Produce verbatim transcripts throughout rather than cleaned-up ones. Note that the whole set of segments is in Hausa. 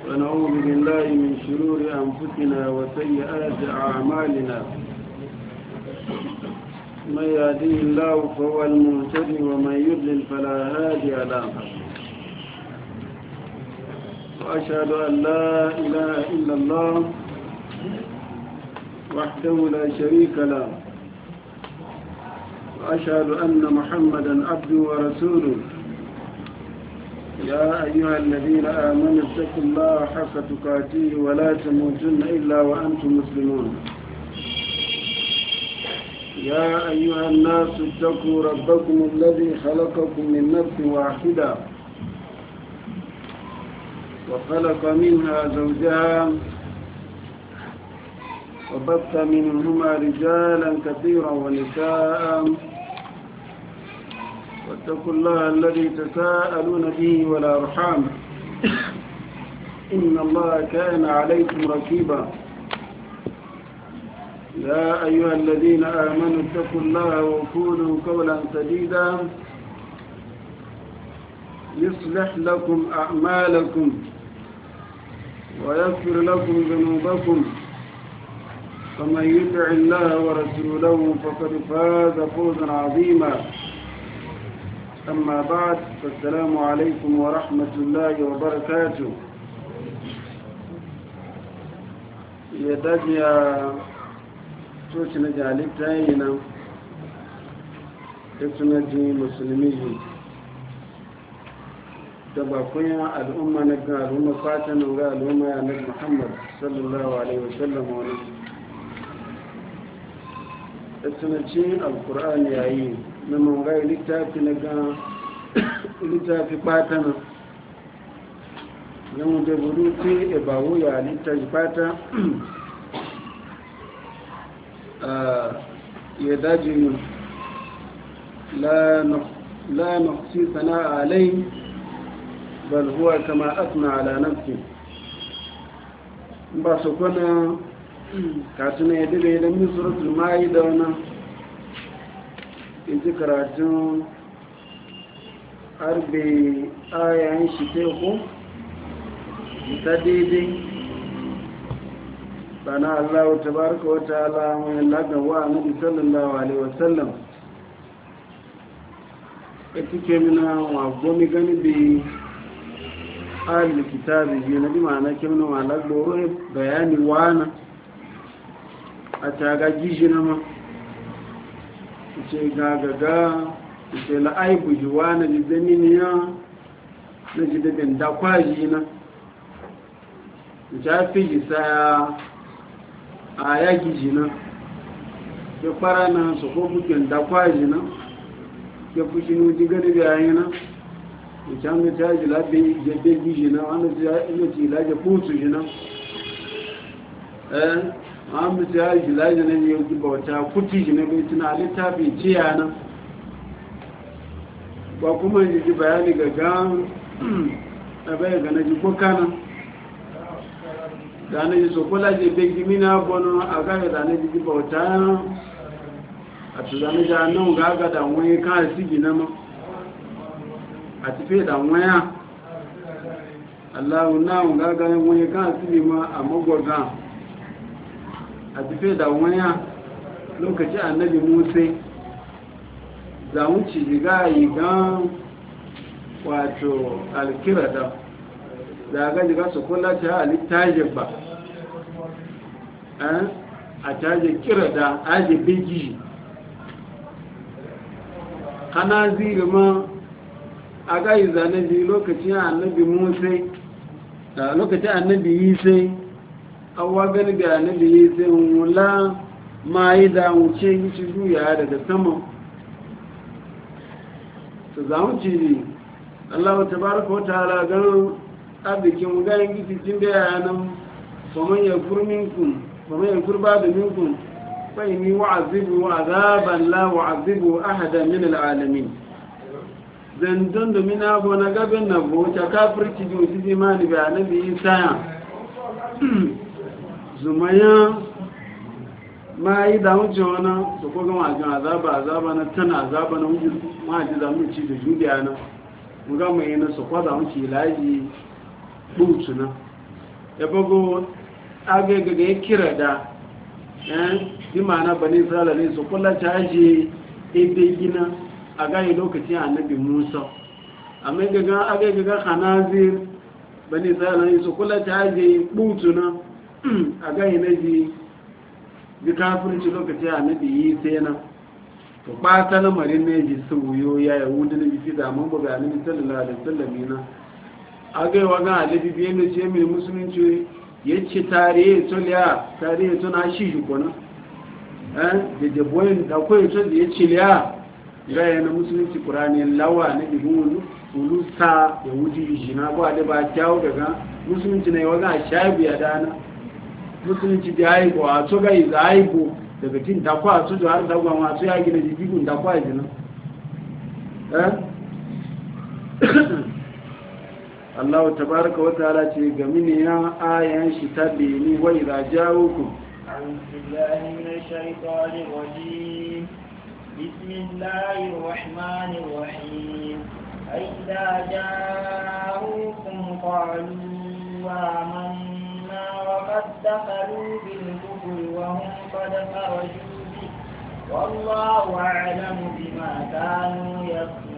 ونعوذ بالله من شرور أنفسنا وسيئات أعمالنا. من يهديه الله فهو المهتدي ومن يضلل فلا هادي له. وأشهد أن لا إله إلا الله وحده لا شريك له، وأشهد أن محمدا عبده ورسوله. يا أيها الذين آمنوا اتقوا الله حق تقاته ولا تموتن إلا وأنتم مسلمون. يا أيها الناس اتقوا ربكم الذي خلقكم من نفس واحدة وخلق منها زوجها وبث منهما رجالا كثيرا ونساء، واتقوا الله الذي تساءلون به والأرحام إن الله كان عليكم رقيبا. يا أيها الذين آمنوا اتقوا الله وقولوا قولا سديدا يصلح لكم أعمالكم ويغفر لكم ذنوبكم، فمن يطع الله ورسوله فقد فاز فوزا عظيما. أما بعد، فالسلام عليكم ورحمة الله وبركاته. يدجي توشنا جالب تاينا تسنجي مسلمين تبقيا الأمة نقال الأمة فاتنا وقال الأمة يا نبي محمد صلى الله عليه وسلم ونسل تسنجي القرآن يعين نمو غير لتافي نقال لتافي فاتنا يوم دبروتي إباوية لتافي فاتنا يدجي لا لا نحصي ثناء عليه بل هو كما أثنى على نفسه. ba su kuna katuna ya dire idan min suratul ma'ida wana in ji karatun arbe ayayen shi teku ta daidai bana allahu tabaraka wa ta'ala mai lagan wa annabi sallallahu alaihi wasallam ya cike mina wa gomi gani bi ahli kitabi bi na bi ma'ana kimna wa lagboro bayani wana a taga gishi na ma ce gagaga ce la'aibu ji wana ji zaminiya na ji da bin dakwaji na ta fi ji saya a ya gishi na ya fara na su ko bukin dakwaji na ya fushi nuji gani bayan na can da ta ji labe jebe gishi na wanda ta iya ci laje fusu shi na eh an bi ta ji laje na ne yau bauta kuti shi na bai tuna littafi ciya na ba kuma ji ji bayani ga gan abai ga na ji kuka na da na ji sokola je bai gimi na bono a gaya da na ji ji bauta a tuzani ja nan gaga da wani kan sigi na ma a tafiye da waya allahu na gaga wani kan sigi ma a magwaga a tafiye da waya lokaci annabi musa za mu ci riga yi gan wato alkirada da ga jiga su kula ta halittaje ba a taje kirada aje begi kana ziri ma a gayi zane ji lokacin annabi musa da lokacin annabi yi sai awa gani da annabi yi sai wula ma yi da wuce yi ci juya daga sama su za mu ci allahu tabaraka wa ta'ala ganin abikin ganin gifishin da yanan faman ya kurminkun faman ya kurba da minkun فإني وعذبه عذابا لا وعذبه أحدا من العالمين زندن من أبو نقب النبو تكافر تجوز زمان بعنبي إنسان زميا ما يدعو جوانا سوكوغا ما جان عذابا عذابا نتنا عذابا نوجد ما جدا من شيء جودي أنا muga mai yana su kwada muke laji butuna ya bago agaga ga kira da eh bi ma'ana bani isra'ila ne su kula caje ebe gina a gani lokacin annabi musa amma gaga agaga ga khanazir bani isra'ila ne su kula caje butuna a gani na ji bi kafirci lokacin annabi yi sai na to ba ta lamarin ne ji sauyo ya yahudu da bi da mun ba annabi sallallahu alaihi wasallam na agai wa ga alibi biye ne ce mai musulunci yace tare to liya tare to na shi shi kona eh da da boyin da koyi to da yace liya ga yana musulunci qur'ani lawa ne bi hulu hulu sa yahudi jina ba da ba kyawu daga musulunci ne wa ga shabiya dana musulunci da aibo a to ga iza aibo daga tin da kwa to da har da gwa ma to ya gina jibigun da kwa jina eh Allah tabaraka wa ta'ala ce ga mini ya ayan shi ta bini wa idza ja'ukum a'udhu billahi minash shaitanir rajim bismillahir rahmanir rahim idza ja'ukum qalu amanna wa qad dakhalu bil kufri wa hum qad kharaju bi wallahu a'lamu bima kanu yaqulun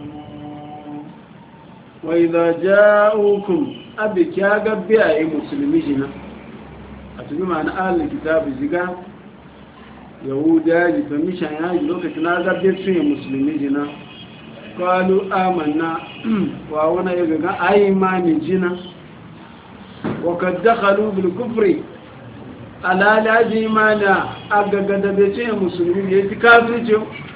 wa idha ja'ukum abiki aga biya musulmi jina atubi ma'ana ahlul kitab ziga yahuda ji permission ya yi lokacin aga biya su musulmi jina qalu amanna wa wana yaga ga aymani jina wa kad dakhalu bil kufri ala la jimana aga gada be su musulmi ya tikafirci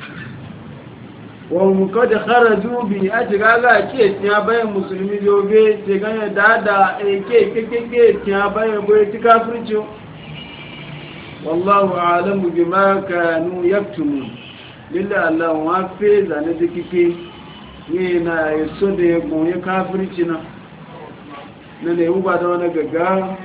wọ́n kọ́ da kharaju bi a ti gaga ke tiya bayan musulmi yobe ce ganye dada ake kekeke tiya bayan bai ti kafirci wallahu alamu bi ma kanu yaktumun lilla Allah wa fe zane da kike ne na yaso da ya gonye kafirci na na ne uba da wani gaga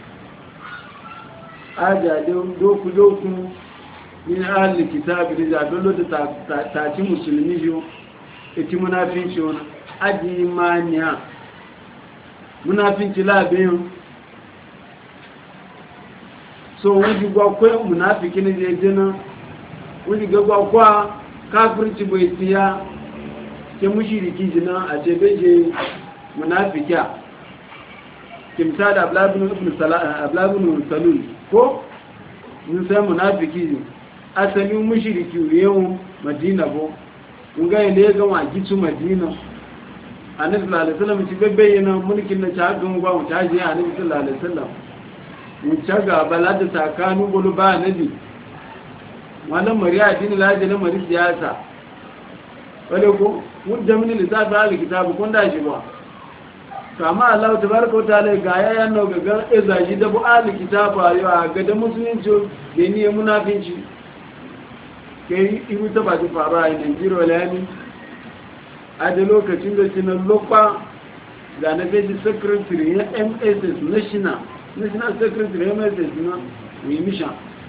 ajajen doku doku min ahli kitabi da dole da ta ci musulmi yo eti munafinci wona aji mania munafinci la bin so wani gwa ko munafiki ne je jina wani gwa kwa kafirci bai tiya ke mushriki jina a ce beje munafika kimta da ablabun ibn salah ablabun salul ko mun sai munafiki ne asalin mushriki yawon madina bo kun ga ile ga wa gitu madina annabi sallallahu alaihi wasallam ci bayyana mulkin na ta gan gwa mu ta je annabi sallallahu alaihi wasallam mun caga balada takanu bulu ba nabi wannan mariya din laje na mari siyasa wale ko mun da min lissafi alkitabu kun da shi ba kama Allah tabaraka wa ta'ala ga yayan no ga ezaji da bu alkitabu ayo ga da musulunci da ni munafinci kai ibu ta ba ta faru a Nigeria walani a da lokacin da cinan lokpa da na gaji secretary ya M S S national national secretary M S S na mai mishan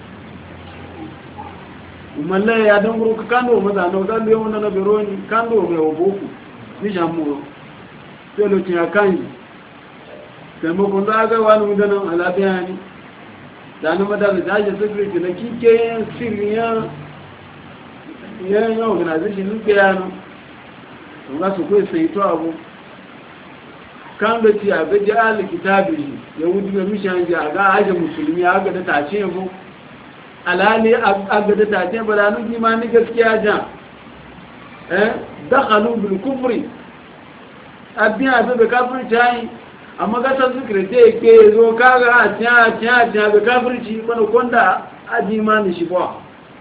umarla ya don guru ka kando maza na wadda yawon na beroni kando mai waboku mishan muro sai lokacin ya kanyi taimakon za a ga wani mudanan alabiya ne da na madara da ajiyar secretary na kike siriyan yayin organization nuke yano don ga su kai sai to abu kan da ci a gaji alkitabi yahudi ga mishan ji a ga aje musulmi a ga da tace mu alali a ga da tace ba da nuki ma ni gaskiya ja eh dakhalu bil kufri abiya da be kafiri tai amma ga san zikrete ke zo kaga a tiya tiya tiya ga kafirci bana konda aji ma ni shi ba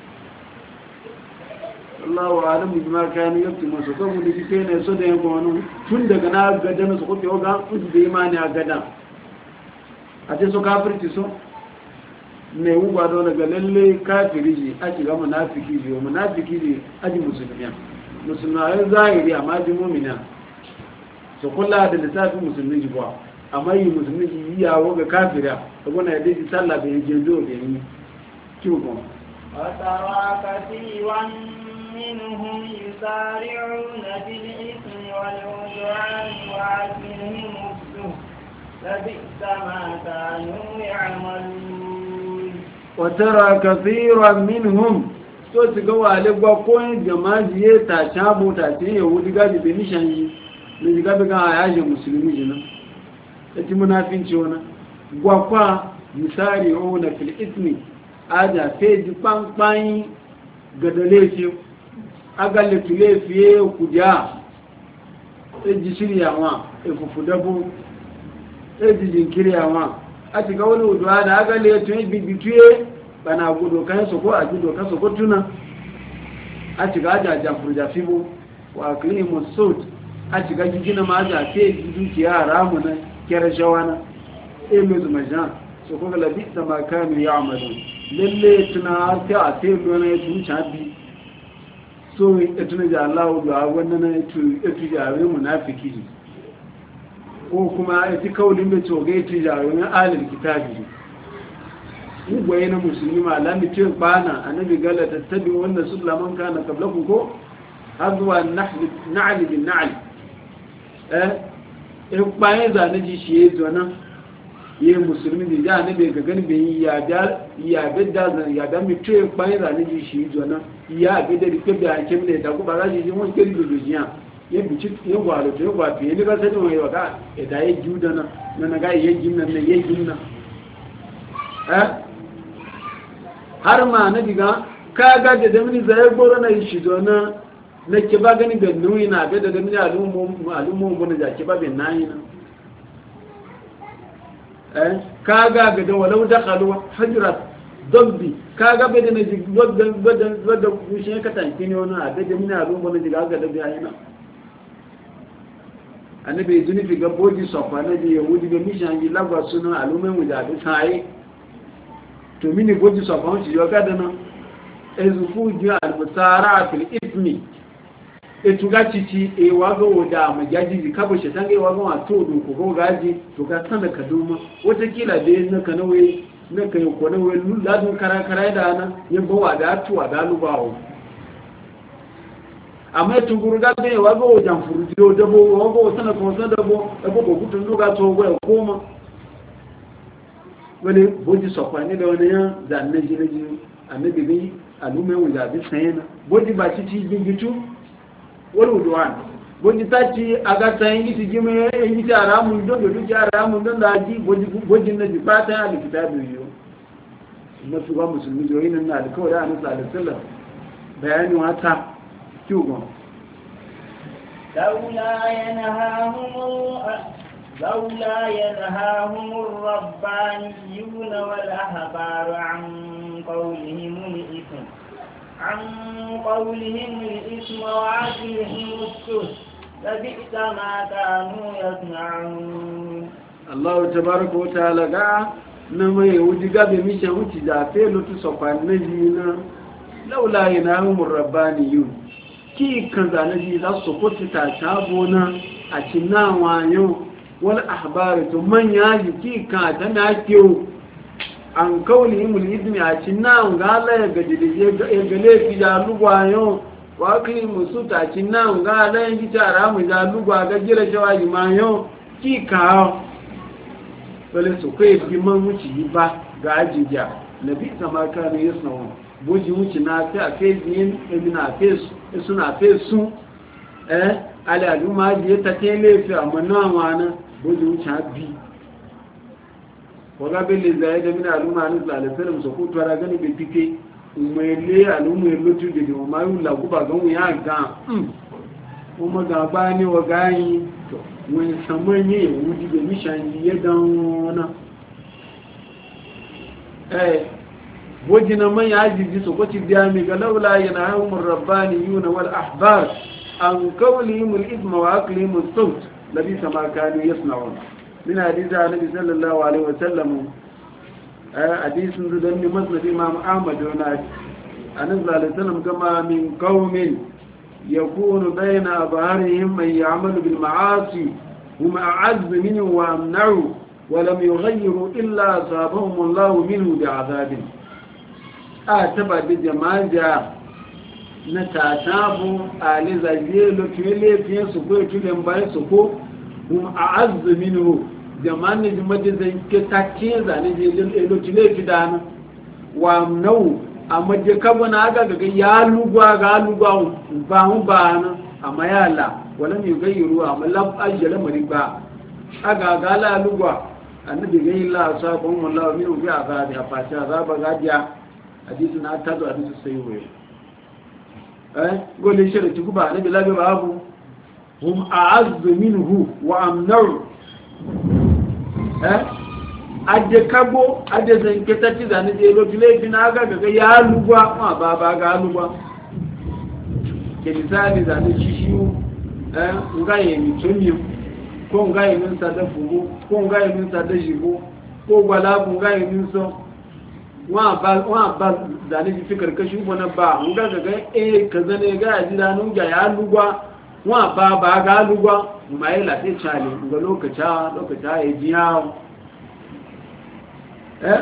Allah wa alamu bima kanu yaktumu su kan mu dike ne so da yanko wani tun daga na gadan su ko ga kudu da imani a gadan a ce so kafirci so ne uba da daga lalle kafiri ji a ci ga munafiki ji munafiki ji aji musulmiya musulmai zahiri amma ji mu'mina so kullu da lissafi musulmi ji ba amma yi musulmi ji yawo ga kafira da gona ya dai sallah da yake do da yi kiwo وترى كثيرا منهم يسارعون في الإثم والعدوان وأكلهم السهت لبئس ما كانوا يعملون وترى كثيرا منهم so ti ga wale gwa koyin jama'i ya ta chabo ta ce yahudi ga da benishan yi ne ga ga ayaje musulmi jina eti munafinci wana gwa kwa misari ona fil ismi aja fe di pampan ga da lefi aga le tulefi kudia e ji shirya wa e fufu dabo e ji jinkiri wa ati ga wani udwa da aga le to bi bituye bana gudu kan su ko a gudu kan su ko tuna a ci ga jaja furja fibo wa aklimu sud a ci ga gina ma ja ke dukiya ramu na kera shawana e mu zuma jan so ko la bi sama kanu ya'malu lalle tuna ta a te lona ya tuca bi so e tuna ja Allah da wannan na tu e tu ja we munafiki ko kuma e ti kaulin da toge tu ja we alil kitabi ugwaye na musulmi malami ce bana annabi gala tattabi wannan sullaman kana qablakum ko har zuwa na'li bin na'li eh e bayan da naji shi yazo nan ye musulmi da annabi ga gani bai ya da ya bidda zan ya da mi ce bayan da naji shi yazo nan ya bidda rike da hakim ne da ku ba za shi mun kiri da dujiya ye bici ye gwalo to ba fi ne ga sai wai waka e da ye juda nan na ga ye jinnan ne ye jinnan eh har ma na diga ka ga da damini zai goro na shi dona na ke ba gani ga nuyi na ga da damini alumu alumu mun da ke ba bin nayi na eh ka ga ga da walau dakhalu hajrat dabbi ka ga be da na ji wadda wadda wadda kushe ka tanki ne wannan ga damini alumu mun diga ga da bayi na annabi duni fi ga boji sofa na ji yahudi ga mishan yi lagwa suna alumu mun da sai to mini goji safon shi yoga da nan ezufu ji al-musara fil ismi e tuga cici e wago da magaji ka bo shetan ga wago a to do ko gaji to ga san da kaduma wata kila dai na kanawe na kai ko na wai ladun kara kara da nan yin bawa da tuwa da lubawo amma tunguru ga be wago jan furujo da bo wago sana ko sana da bo e bo ko kutun duga to go koma wani boji sokwani da wani yan zanne jiraji annabi bai alume wuja bi sayena boji ba ci ci gingitu wani udwan boji ta ci aga sayin giti gime en giti aramun don da duki aramun don da ji boji boji na ji fatan a likitabu yiwu na su ba musulmi joyi nan na alkawar da annabi sallallahu alaihi wasallam bayanin wata kyugon لولا ينهاهم لولا ينهاهم الربانيون والأحبار عن قولهم الإثم عن قولهم الإثم وعقلهم السهت لبئس ما كانوا يصنعون. الله تبارك وتعالى قال نما يوجد بمشي وتجا فيلو تصفى النجينا لولا ينهاهم الربانيون كي كان ذا نجي لا سقط تتابونا أتنا وانيو wal ahbari to man yaji ki ka ta na kiyo an kauli mul idmi a cinna ngala ya gadide ga gale fi da lugwayo wa ki musu ta cinna ngala ya ji tara mu da lugwa ga jira jawaji mayo ki ka wale su kai bi man wuci ba ga ajija nabi sama kana yasnawo boji wuci na sai a kai yin emina fesu suna fesu eh ala aluma ji ta tele fi amana wana boji wuce bi waga bele zai da mina aluma ne da alfarin su ko tara gani be pike umele aluma ya lutu de o mayu la ku ba gan ya ga o ma ga ba ni waga yi to wani samanye wudi be mishan ya dan na eh boji na man ya ji su ko ti biya mi ga laula yana umur rabbaniyuna wal ahbar an qawlihim al ithma wa aqlihim as sawt labisa ma kanu yasna'un min hadisi annabi sallallahu alaihi wasallam hadisin da ne masnad imam ahmad wa annabi sallallahu alaihi wasallam kama min qaumin yakunu bayna abarihim man ya'malu bil ma'asi hum a'azz minhu wa amna'u wa lam yughayyiru illa asabahum Allah minhu bi'adabin a tabadi jama'a na tatabu alizaje lo tule fiye su ko tulen bayan su ko hum a'azz minhu jama'an ne jimadi zai ke take zane je elotile fidana wa nau amma je kabo na aga ga ya lugwa ga lugwa ba mu ba na amma ya la wala mi gairu amma lab ajala mari ba aga ga la lugwa annabi ga illa sabon wallahi min bi azabi afata azaba gadiya hadisi na tazo hadisi sai wayo eh gole shi da tukuba annabi labe babu hum a'azzu minhu wa amnaru eh aje kabo aje zan ke ta ci zane je lo tile bina ga ga ya lugwa ma ba ba ga lugwa ke misali zane shi shi eh ngai mi tumi ko ngai min sa da fugo ko ngai min sa da jibo ko gwala ko ngai min so wa ba wa ba zane ji fikar kashi bona ba mun ga ga eh kaza ne ga ji da nun ga ya lugwa wa ba ba ga lugwa mai la sai chale ga lokaca lokaca ya ji yawo eh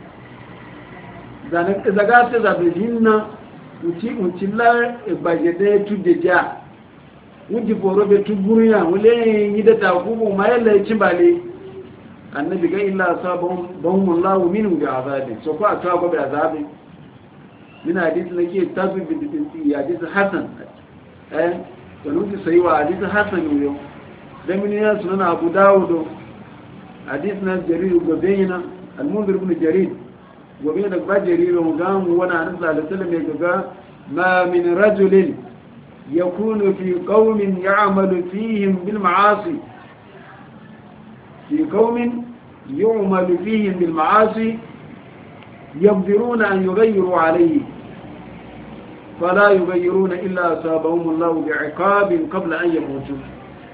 zane zaga ta zabe dinna uti uti la e bajede tu deja wuji boro be tu buruya wule yi da ta kubu mai la ci bale annabi ga illa sabon bon wallahu minhu bi azabi so ko ata go bi azabi min hadith nake tazu bi bi hadith hasan eh to nuji sai wa hadith hasan yo da min ya sunan abu dawud hadith na jarir go bayina المنذر بن جرير وبين البجرير وقام وانا صلى الله عليه وسلم يقول ما من رجل يكون في قوم يعمل فيهم بالمعاصي في قوم يعمل فيهم بالمعاصي يقدرون أن يغيروا عليه فلا يغيرون إلا أصابهم الله بعقاب قبل أن يموتوا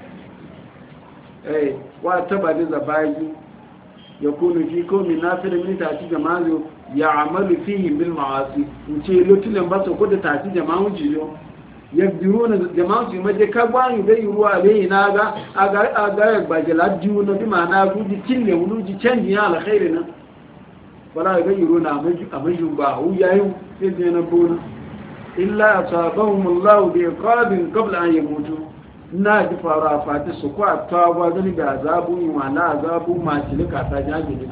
أي واتبع لزباجي يكون في كون نافر من تأتي جماعه يعمل فيهم بالمعاصي وشي لوتلن بس كود تأتي جماعه جيو يقدرون جماعه ما دي كبان يغيروا عليه ناغا اغا اغا باجلا ديونا بمعنى كودي تيله ولوجي تشنجي على خيرنا ولا يغيرون امجو با هو يايو سيدنا بونا الا اصابهم الله بعقاب قبل ان يموتوا na ji fara fati su kwa tawa gani da azabu yi wa na azabu masu lika ta jajiri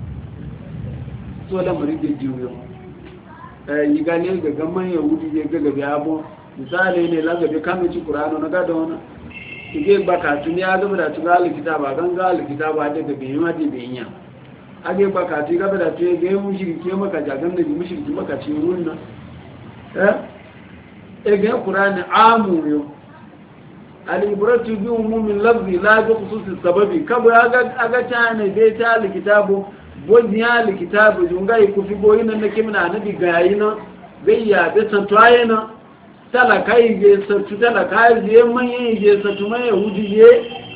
so lamarin da jiyo yi gane ga gaman yahudi ya gaga bi abu misali ne lagabe kamici kurano na gada wani ike bakatu ne ya gaba da tuga alikita ba ganga alikita ba daga bai ma da bai yi age bakatu gaba da tuye ga yi mushirki maka jagan da ji mushirki maka ce runna eh ege kurani amu yau al-ibratu bi umumin lafzi la bi khususis sababi kabo aga aga tane be ta al-kitabu bodi al-kitabu junga ku fi boyin nan nake muna nabi gayina bayya da tantayena talakai je satu talakai je manye je satu mai hujiye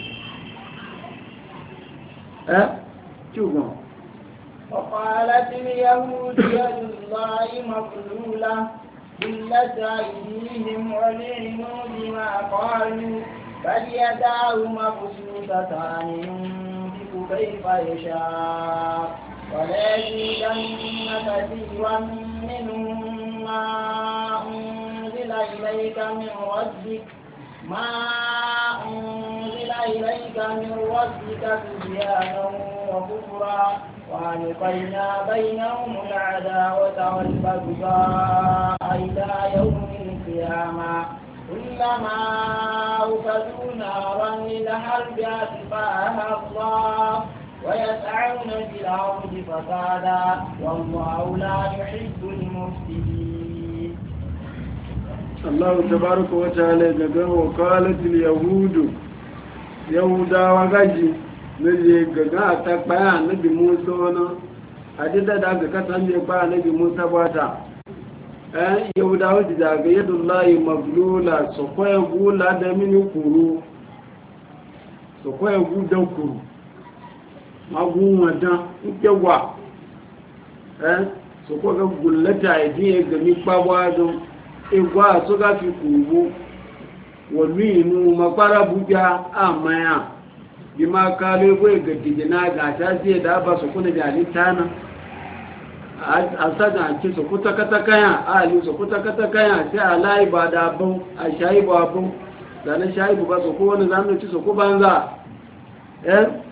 eh tugo وقالت اليهود يد الله مغلولة قلت أيديهم ولعنوا بما قالوا بل يداه مبسوطتان ينفق كيف يشاء وليزيدن كثيرا منهم ما أنزل إليك من ربك ما أنزل إليك من ربك طغيانا وكفرا وألقينا بينهم العداوة والبغضاء إلى يوم القيامة كلما أوقدوا نارا للحرب أطفأها الله ويسعون في الأرض فسادا والله لا يحب المفسدين. الله تبارك وتعالى قال وقالت اليهود يهودا وغجي naje gaga ta baya annabi Musa wana hadida da ga kasan je ba annabi Musa bata eh yahudawa da ga yadullahi maglula so koy gula da mini kuru so koy gudan kuru magun wadaikewa eh so ko ga gullata idiye ga mi pawa don egwa so ga fi kubu wonu mapara buja amaya bima kale bai ga gidina ga ta je da ba su kuna jalita na a sada ki su kuta kata kaya a yi su kuta kata kaya sai a layi ba da abin a shayi ba abin zanen shayi ba su kowane zanen ci su ku banza eh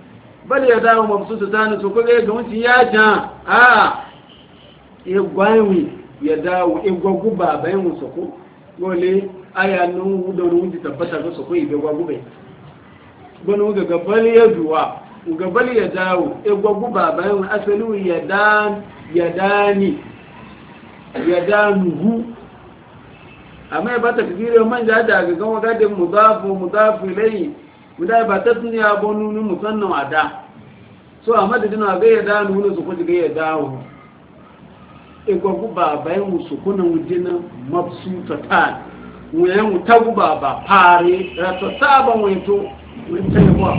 bal ya dawo mabsutu tani so ko ga ga mutun ya ja a e gwawi ya dawo e gwagu baba yin so ko gole aya nu da nu ji tabbata ga so ko ibe gwagu bai gonu ga gabal ya duwa gabal ya dawo e gwagu baba yin asalu ya dan ya dani ya danuhu amma ya bata kire man ja da ga gan gadin mudafu mudafu ilayhi guda ba ta tuni abonu ni musannan ada so a madadin a ga ya danu ne su ko ga ya dawo e gwagu baba yin su kuna wujina mabsuta ta wuyan mutagu baba pare rato saban wato wata yawa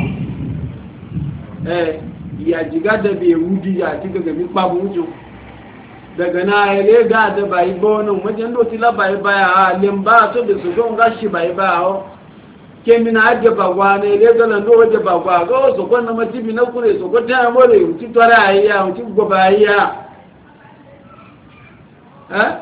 eh ya jiga da be wudi ya tiga ga mi babu wujo daga na ele ga da bai bono wajen do ti la bai baya a lemba to be su gon gashi bai ba o kemi na aje bagwa ne ele ga nan do waje bagwa go so kon na matibi na kure so ko ta more ti tora ayya ti go ba ayya ha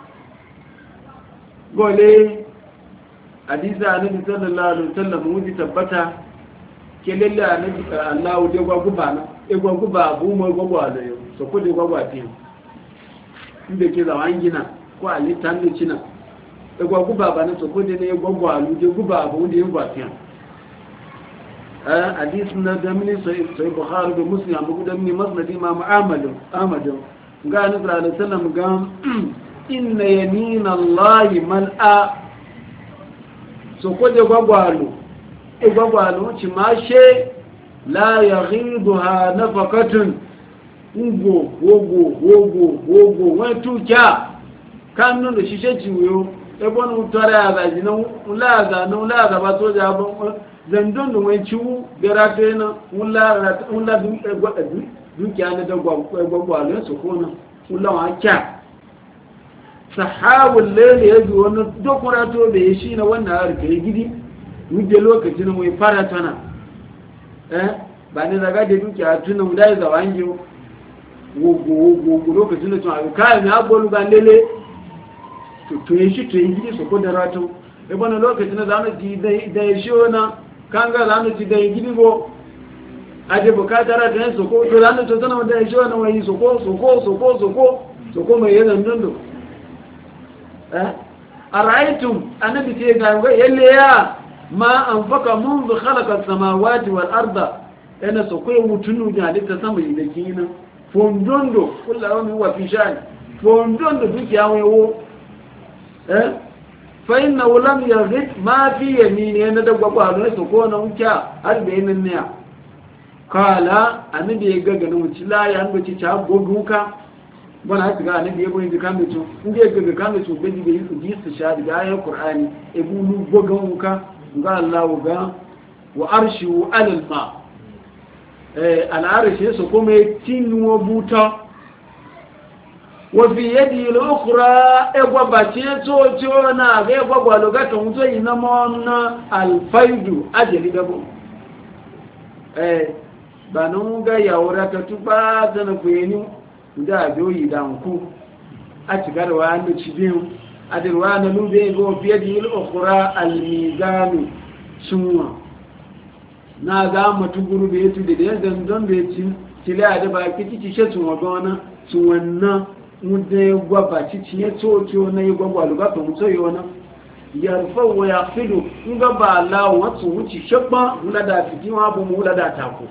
gole hadisi annabi sallallahu alaihi wasallam wuji tabbata ke lalle annabi Allah de gwagu ba na e gwagu ba bu mo gwagu da yo so ko de gwagu ati inda ke da wangina ko ali tanu cina e gwagu ba ba na so ko de ne gwagu alu de guba bu de gwagu ati eh hadisi na da mini sai sai bukhari da muslim abu da mini masnad imam ahmad ahmad ga annabi sallallahu alaihi wasallam ga inna yamina allahi mal'a so ko de gwagwalo e gwagwalo ci ma she la yaghiduha nafaqatun ugo wogo wogo wogo won tuja kan no shi she jiwo e bonu tara ga jina ulaga no ulaga ba to ja bon zandon no wen ciwu berate na ulaga ulaga du e gwagwalo du kya da gwagwalo so ko na ulawa kya sahabul layli yaji wannan dokura to da yashi na wannan harka ya gidi muje lokacin mu fara tana eh ba ne daga da duki a tunan dai za wange wogo wogo lokacin da tun aka kai na bolu ga lele to to yashi to gidi so ko da rato e bana lokacin da zamu ji dai da yashi wannan kanga zamu ji dai gidi go aje bukata ra da so ko to zamu to tana da yashi wannan wai so ko so ko so ko so ko so ko mai yana dundu أرأيتم أنا بتيجا يلي يا ما أنفق منذ خلق السماوات والأرض أنا سقي وتنو جالي تسمى يدكينا فوندوندو كل يوم هو في شان فوندوندو بيك يا ويو أه فإنه لم يغد ما في يمين أنا دبوا على سكونا وكا هل بين النيا قال أنا بيجا جنوتي لا يعني بتيجا بوجوكا bana haka ga annabi yabo yin kan mutum inda yake ga kan mutum bai da yin ji su sha daga ayoyin Qur'ani e bulu gogan wuka ga Allah ga wa arshu alal ma eh al arshi so kuma tinu buta wa fi yadi al ukhra e gwa bace to to na ga gwa gwa logata muto ina mona al faidu ajali dabo eh banu ga yawra ta tuba da na kuyeni da doyi da ku a cigar wa da cibin adirwa na lube go fiye da yil ukhra al mizan sunwa na ga matu guru da yato da dan don da yaci tila da ba kici ci shetun wa gona sunwanna mude gwaba cici ya tsoto na yi gwagwa luga to mutso yona yarfa wa yaqidu nga ba Allah wa tsu wuci shabba mula da fiti wa bu mula da tako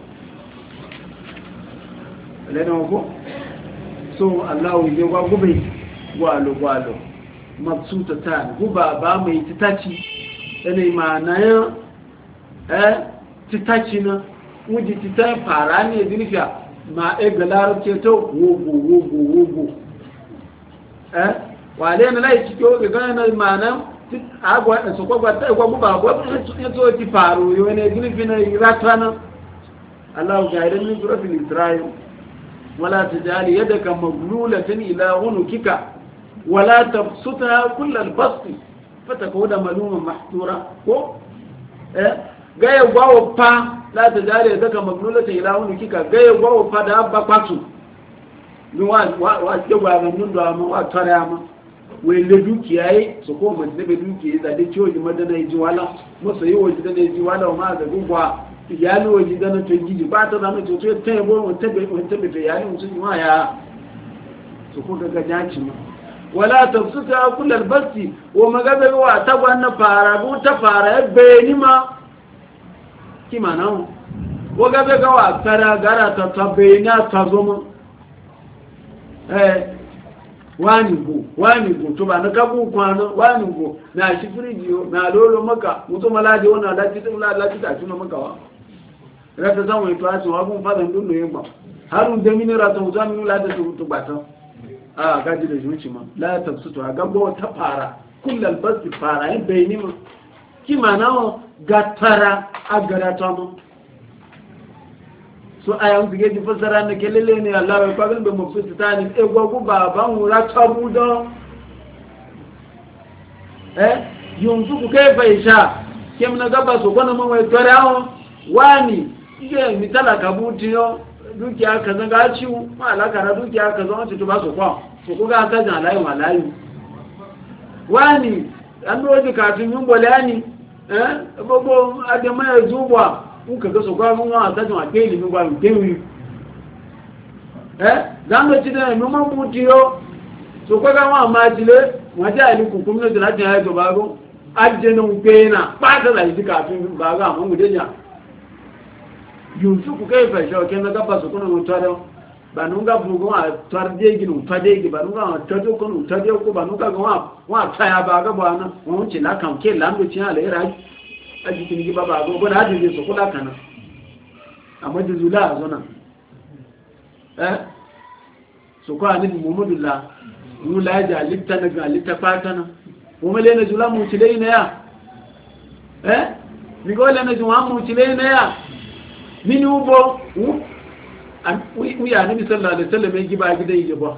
lena ko so Allah ya gwa gube gwalo gwalo mabsuta ta guba ba mai titaci ene mana ya eh titaci na wuji tita fara ne dinfiya ma e galar ce to wogo wogo wogo eh wale na lai ciki o ga na mana agwa so ko gwa ta gwa guba gwa to ti faru yo ne dinfi na ratana Allah ga idan min surafil Isra'il ولا تجعل يدك مغلولة إلى عنقك ولا تبسطها كل البسط فتكون ملوما محتورا ko eh gaya gwawo pa la tajal yadaka maglulata ila عنقك gaya gwawo pa da abba kwatu ni wa wa kewa ga nundo amma wa tare amma we le dukiyaye so ko man da dukiyaye da de choji madana ji wala muso yi woji da ji wala ma da gugwa iyali waje da na to gidi ba ta da to to ta yabo mun tabe mun tabe to iyali mun sun ya su ko ga jaci ma wala tafsuta kull albasti wa magabe wa tabwan na fara bu ta fara bayani ma kima nan wa gabe ga wa tara gara ta tabayina ta zo mu eh wani go wani go to ba na kabu kwano wani go na shi firijiyo na lolo maka mutum malaje wannan lati tun lati ta tuna maka wa rata zan wai to a so abun fadan dun ne ba harun da mini rata mutum minu lati to to bata a gaji da zuci ma la tafsutu a gabo ta fara kullal bas fara yin bayani ma kima nawo gatara a garata mu so ayan bige di fasara na kelele ne Allah ya kwagal be mafsuta tani e gogu baban wura tabu do eh yunzu ku kai faisha kem na gaba so kona mun wai tarawo wani ige mitala kabuti yo dukiya kaza ga ciwu ma alaka na dukiya kaza wanda to ba so kwa so ko ga ka jan layi malayi wani an roji kafin yin bolani eh gogo adama ya zubwa uka ga so kwa mun wa ta jan akeli mi gwa ndewi eh zango ti da mi mo buti yo so ko ga wa ma jile wa ja ali ku kuma da ta ya go bago ajje no pena pa ta da ji kafin ba ga mun gudenya yunsu ku kai fa shawo kenan ga basu kuna mutaro banunga bugo a tardegi no tadegi banunga tado kono tadegi ko banunga ga wa wa tsaya ba ga bana mun ci la kan ke lamdo ci ala ira aji kin gi baba go bona aji so kula kana amma da zula zona eh so ko ani muhammadullah mu la ja litta na ga litta fatana kuma le na zula mu ci dai na ya eh mi go le na zula mu ci dai na ya mini ubo uya nabi sallallahu alaihi wasallam ya giba gida yi ba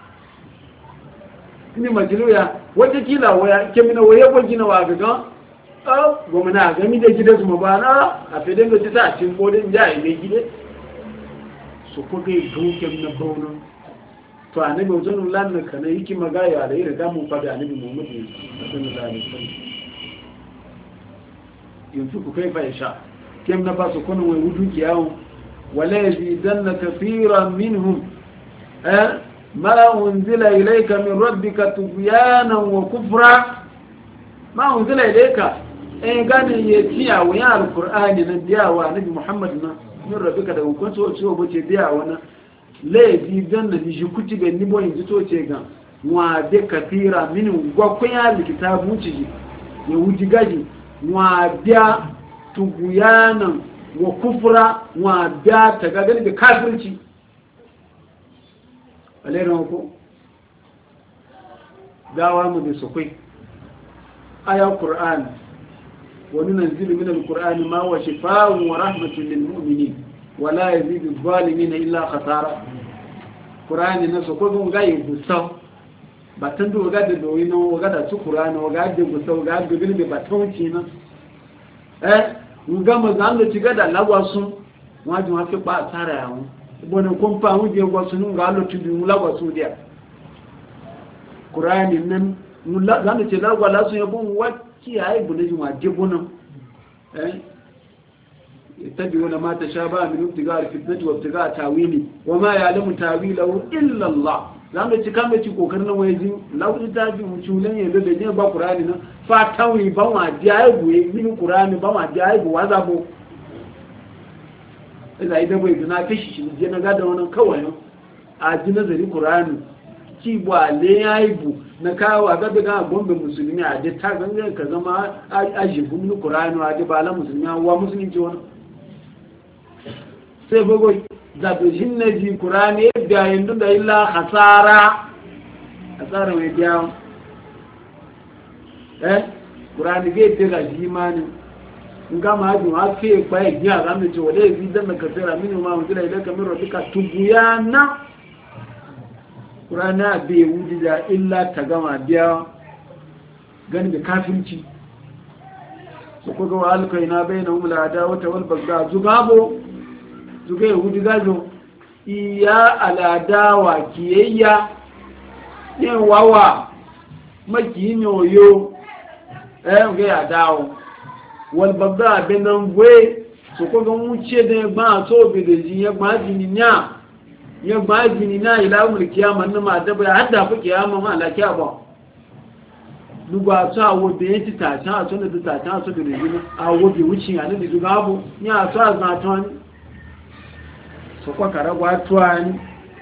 ni majiluya wata kila waya kemina waya ko gina wa ga ah gomna ga mi da gida su mabana a fedin da ta cin bodin jayi ne gide so ko ga gu kemina bauna to annabi wajen lan kana yiki magaya da ira ga mu fa da annabi Muhammad sallallahu alaihi wasallam yanzu ku kai fa insha كم نفاس كنوا ويوجوك ياهم ولا يزيدن كثيرا منهم أه؟ ما أنزل إليك من ربك طغيانا وكفرا ما أنزل إليك إن كان يتيا ويا القرآن نديا ونبي محمد من ربك ده وكنت سوى بوتي ديا وانا لا يزيدن نجكتي بنبو ينزتو تيغا وعد كثيرا منهم وقيا الكتاب موتي يوجي غادي وعد tuguyanan wa kufura wa da ta gagani da kafirci alairan ko gawa mu da sokai aya qur'an wa nunzilu min alqur'ani ma huwa shifaa'un wa rahmatun lil mu'minin wa la yazidu adh-dhalimin illa khasara qur'ani na sokoi gun ga yi gusa batan do ga da doyi no ga da su qur'ani ga da gusa ga da gani da batan ci na eh ngama zanga tiga da lagwasu wajin hafi ba tsara yawo ibona kumpa huje gwasu nga lo tubi mulagwasu dia qur'ani nan mulla zanga ce lagwa la sun yabon wacce yayi bune juma jibuna eh yattabi'una ma tashaba min ibtigar fitnati wa ibtigar tawili wa ma ya'lamu tawilahu illa Allah zanga ci kame ci kokarin nan waye jin lawu ta ji mutulan yelo da ne ba qur'ani nan fa tawi ba wa jaye buye min qur'ani ba wa jaye bu waza bo ila idan bai duna kishi shi je na gada wannan kawai a ji nazari qur'ani ci ba le yayi bu na kawo ga daga gombe musulmi a je ta ganga ka zama a jibu min qur'ani a je ba la musulmi wa musulmi wannan sai bago zato jinnaji qur'ani da yanzu da illa khasara khasara mai biya eh qur'ani ge te ga jimani ngama haju ake kwa ya ga mu ce wala yi dan ka tsara minu ma mun kila ilaka min rabbika tubuyana qur'ani be wudi da illa ta gama biya gani da kafinci su ko ga alkaina bainahum la adawata wal bagda zugabo zuga yahudi gajo iya aladawa kiyayya yin wawa maki yoyo eh ga adawo wal bagda benan we so ko ga wuce da ba so bi da ji ya ba jini nya ya ba jini na ila mul kiyama nan ma da ba hadda fa kiyama ma la kiya ba lugba ta wo be ti ta ta so da ta ta so da ji a wo bi wuci ya ne da gabu nya so azna ton so ko kara gwa tuani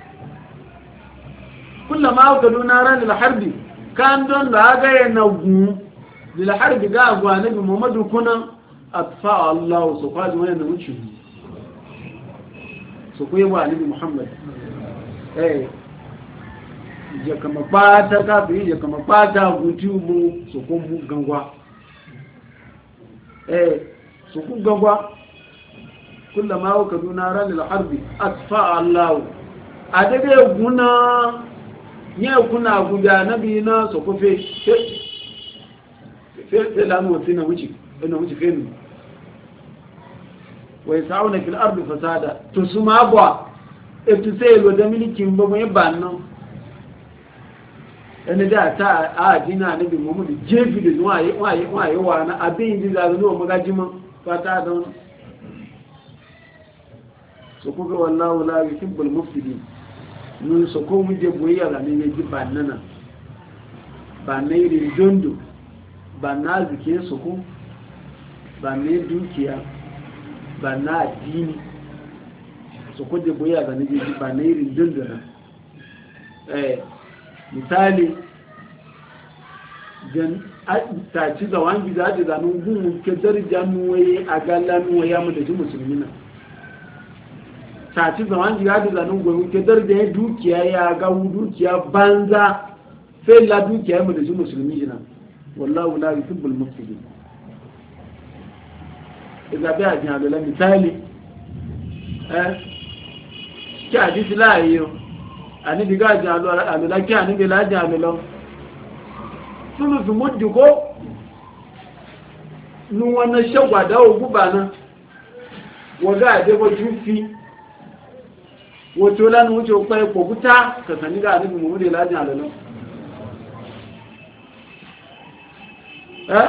kullama aqadu naran lil harbi kan don da ga yana gu lil harbi ga gwa nabi muhammadu kuna atfa Allah su kwaji wani da wuce su kuyi wa alibi Muhammad eh ya kama fata kafin ya kama fata gutubu su kun gangwa eh su kun gangwa kullama wa kaduna ranil harbi atfa Allah a daga guna ya kuna guda nabi na su kufe sai lamu wasu na wuce ina wuce fenu wai sa'una fil ardi fasada to su ma bwa etu sai lo da milikin ba mai banno ene da ta a dina nabi muhammad jefi da waye waye waye wa na abin din da no magaji man fata da so ko ga wallahu la yuhibbul mufsidin nun so ko mu je boyya da ne ji bannana ba ne ri dondo ba na zike su ko ba ne dukiya ba na addini su kuje boya ga nije ba na irin dindina eh misali jan ta ci da wangi da da nan gun ke darja nuwaye a gallan nuwaye mu da musulmi na ta ci da wangi da da nan gun ke darja dukiya ya ga dukiya banza sai la dukiya mu da musulmi na wallahu la yuhibbul mufsidin ìgbà bí àjìn àlọ́lọ́ mìtáìlì ẹ́ kí àdísí láàáyé o àníbìgá àjìn àlọ́lọ́ kí àníbì láàájìn àlọ́lọ́ túnlùfì mú dìkó ní wọn na ṣẹ́gbàdá ogúbà náà wọ́gá àdébọ́jú fi wọ́n tí ó lánàá wọ́n tí ó pẹ́ ipò kúta kàtà nígbà àníbì mú dì láàájìn àlọ́lọ́ ẹ́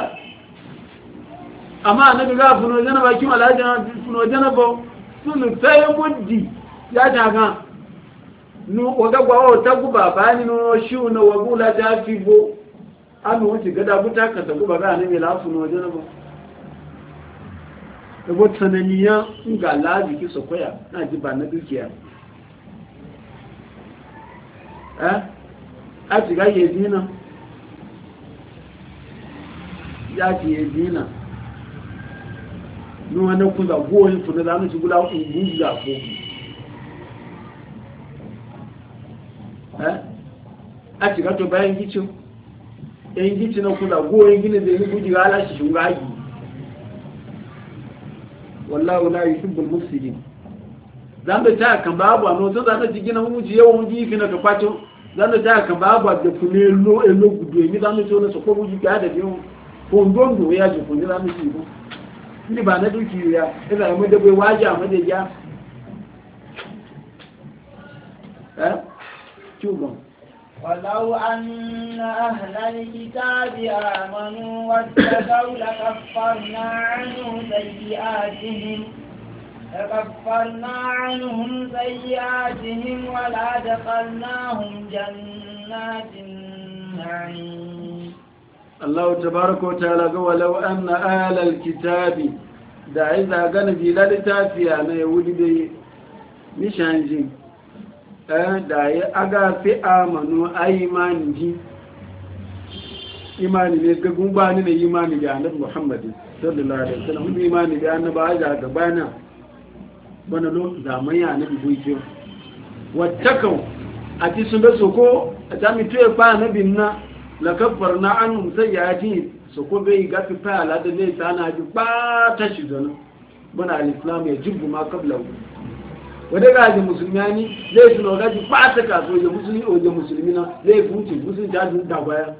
amma annabi ga funo janaba kin alaja funo janaba sunu sai muddi ya daga nu waga gwa o tagu baba ni no shiu na wagula ta fibo anu wuce gada buta ka tagu baba annabi la funo janaba da bo tsananiya ga laji ki sokoya na ji ba na dukiya eh a ji ga yedina ya ji yedina ní wọn kún za góòyìn fún ẹ̀dá ní ṣùgbọ́n láwọn ìgbúgbà fún ẹ́ a ti gato bayan gicin ẹ̀yìn gicin na kún za góòyìn gini da yi guji ga aláṣìṣun gáàgì wallahu la yuhibbul mufsidin zan ta kan babu a noto zan ci gina wuji yawan wuji fi na kafato zan ta kan babu da fune lo elo gudu emi zan ci wani sako wuji ga da biyu ko ndondo ya ji ko zan ci ko ni ba na dukiya ina mu da bai waje a madaja eh tuba ولو أن أهل الكتاب آمنوا واتقوا لكفرنا عنهم سيئاتهم لكفرنا عنهم سيئاتهم ولأدخلناهم جنات النعيم الله تبارك وتعالى ولو أن أهل الكتاب da إذا كان في للتافي أنا يولي دي مشانجين da ya aga fi amanu a imani ji imani ne ga gumbani da imani da annabi Muhammad sallallahu alaihi wasallam mun imani da annabi da gabana bana lo zamani annabi buijo wattakau a ti sun da soko a ta mi tuye fa annabin na la kaffarna anhum sayyiati soko bai ga fi fa ala da zai sana ji ba ta shi don bana al-islam ya jibbu ma qablahu wadda gaji musulmani zai suna gaji fata kaso ya musulmi oje musulmi na zai fuce musulmi ta jin dagwaya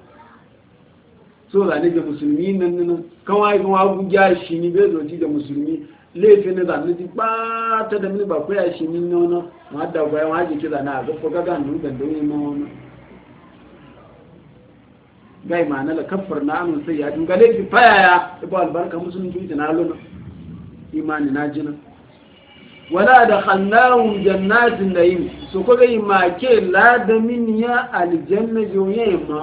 so da ne ga musulmi nan nan kawai kuma abu ya shi ni bai zoci da musulmi laifin na zanen ji fata da mini ba kwaya shi ni nuna ma dagwaya ma haji kira na ga ko gaga nun da don yi ma wani gai ma na la kafar na amin sai ya dinga laifin fayaya ba albarka musulmi ta na lona imani na jina wala da khallahum jannatin na'im so ko gai ma ke la da min ya aljanna joye ma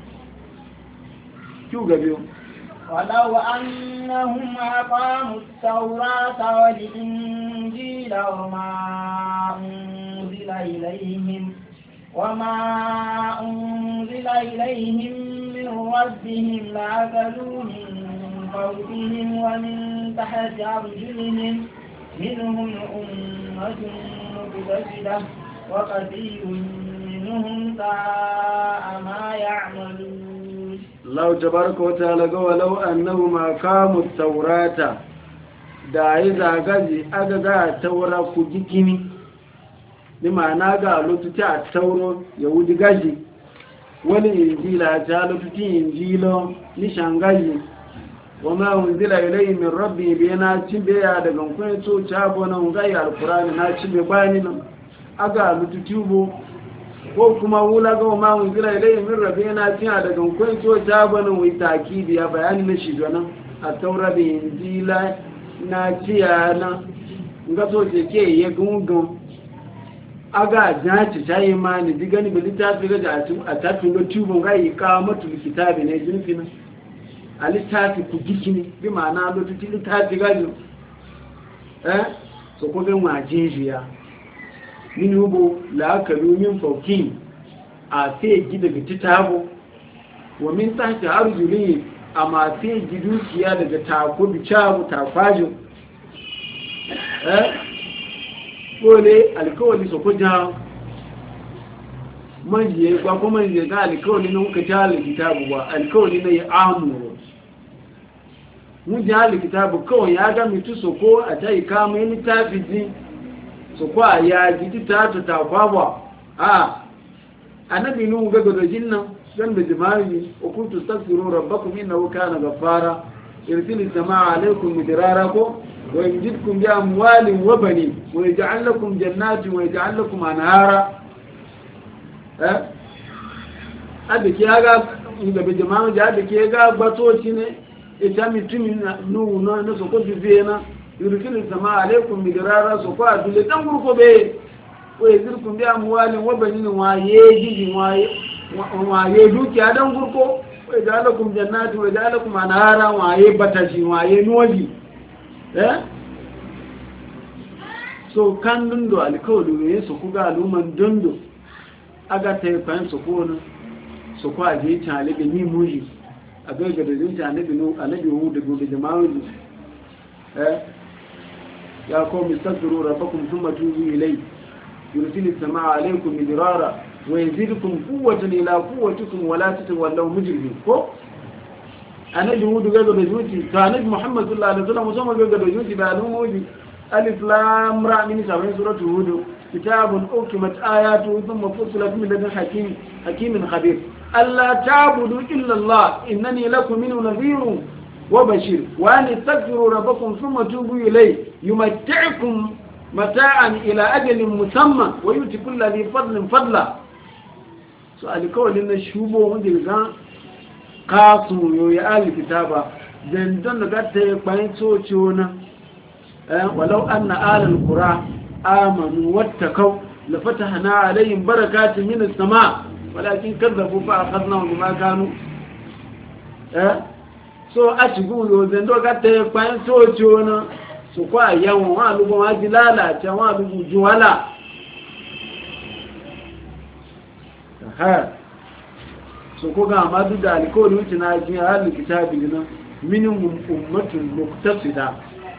ku gabe ولو أنهم أقاموا التوراة والإنجيل وما أنزل إليهم وما أنزل إليهم من ربهم لأكلوا من فوقهم ومن تحت أرجلهم منهم أمة مقتصدة وكثير منهم ساء ما يعملون. الله تبارك وتعالى ولو أنهم أقاموا التوراة da ya zagaji aga ga taura ku jikini ni ma'ana ga lotuti a tauro yahudi gaji wani injila ta lotuti injilo ni shangaji wa ma unzila ilayhi min rabbi bi na cibe ya daga kun to chabo na ngai alqur'ani na cibe bani nan aga lotuti bo ko kuma wula ga ma unzila ilayhi min rabbi na ciya daga kun to chabo na wi takidi ya bayani na shi nan a taura bi injila na ciya na nga to je ke ye gungun aga jaci tayi ma ni digani bi litafi ga jatu a tafi ga tubun ga yi ka matu kitabi ne jinfina a litafi ku gikini bi ma'ana lo tuti litafi ga jo eh so ko gan wajejiya min hubo la akalu min fawqin a sai gida ga titabo wa min tahti arjuli amma sai gidukiya daga tako bicabu takwajo eh kole alkawali so kuja majiye ba kuma majiye ga alkawali na muka jali kitabu ba alkawali na ya amuru mu jali kitabu kawai ya ga mitu so ko a tayi kama yin tafiji so ko ya gidi ta ta takwa a annabi nu ga gadojin nan dan da jima'i wa kuntu tastaghfiru rabbakum innahu kana ghaffara yursilu samaa alaykum midrara ko ويمددكم بأموال وبنين ويجعل لكم جنات ويجعل لكم أنهارا ها هذا كي هذا إذا بجماعة هذا كي هذا بطوتين إتامي تمين نونا نسوكو فينا يرسل السماء عليكم مدرارا سوكو أدولي تنقركو بيه ويزركم بأموال وبنين ويجي ويدوكي هذا نقركو ويجعل لكم جنات ويجعل لكم أنهارا ويبتشي وينوجي eh so kan dundo alkawli ne su kuga aluman dundo aga ta yi fayin su kone su kwa je tale da ni muji a ga ga dajin ta annabi no annabi hu da gobe jama'u eh ya qawmi istaghfiru rabbakum thumma tubu ilayhi yursilu samaa alaykum midrara wa yazidukum quwwatan ila quwwatikum wa la tatawallaw mujrimin ko annabi hudu gaga da juti to annabi muhammad sallallahu alaihi wasallam musamman gaga da juti ba nun muji alif lam ra min sab'in suratu hud kitabun ukimat ayatu thumma fussilat min ladun hakim hakimin khabir alla ta'budu illa allah innani lakum minhu nadhirun wa bashir wa an tastaghfiru rabbakum thumma tubu ilayhi yumatti'ukum mata'an ila ajalin musamma wa yuti kulli dhi fadlin fadla so alkawlin na shubo wanda ga kasu yoyi alkitaba dan don da gata ya bayan tsoci na walau anna alal qura amanu wattaqau la fatahna alayhim barakatin minas sama walakin kadzabu fa akhadnahum bima kanu eh so a cigu yo dan do gata ya bayan tsoci na so kwa yawon wa lugo wa dilala wa lugo juwala ha so ko ga ma duk da alkawari wuce na jin halin kitabi nan minimum ummatun muqtasida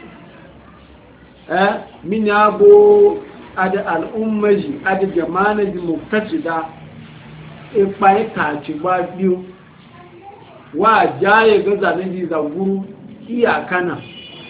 eh min yabo ada al'ummaji ada jama'aji muqtasida e pai ta ci ba biyu wa jaye ga zanen ji zanguru iyakana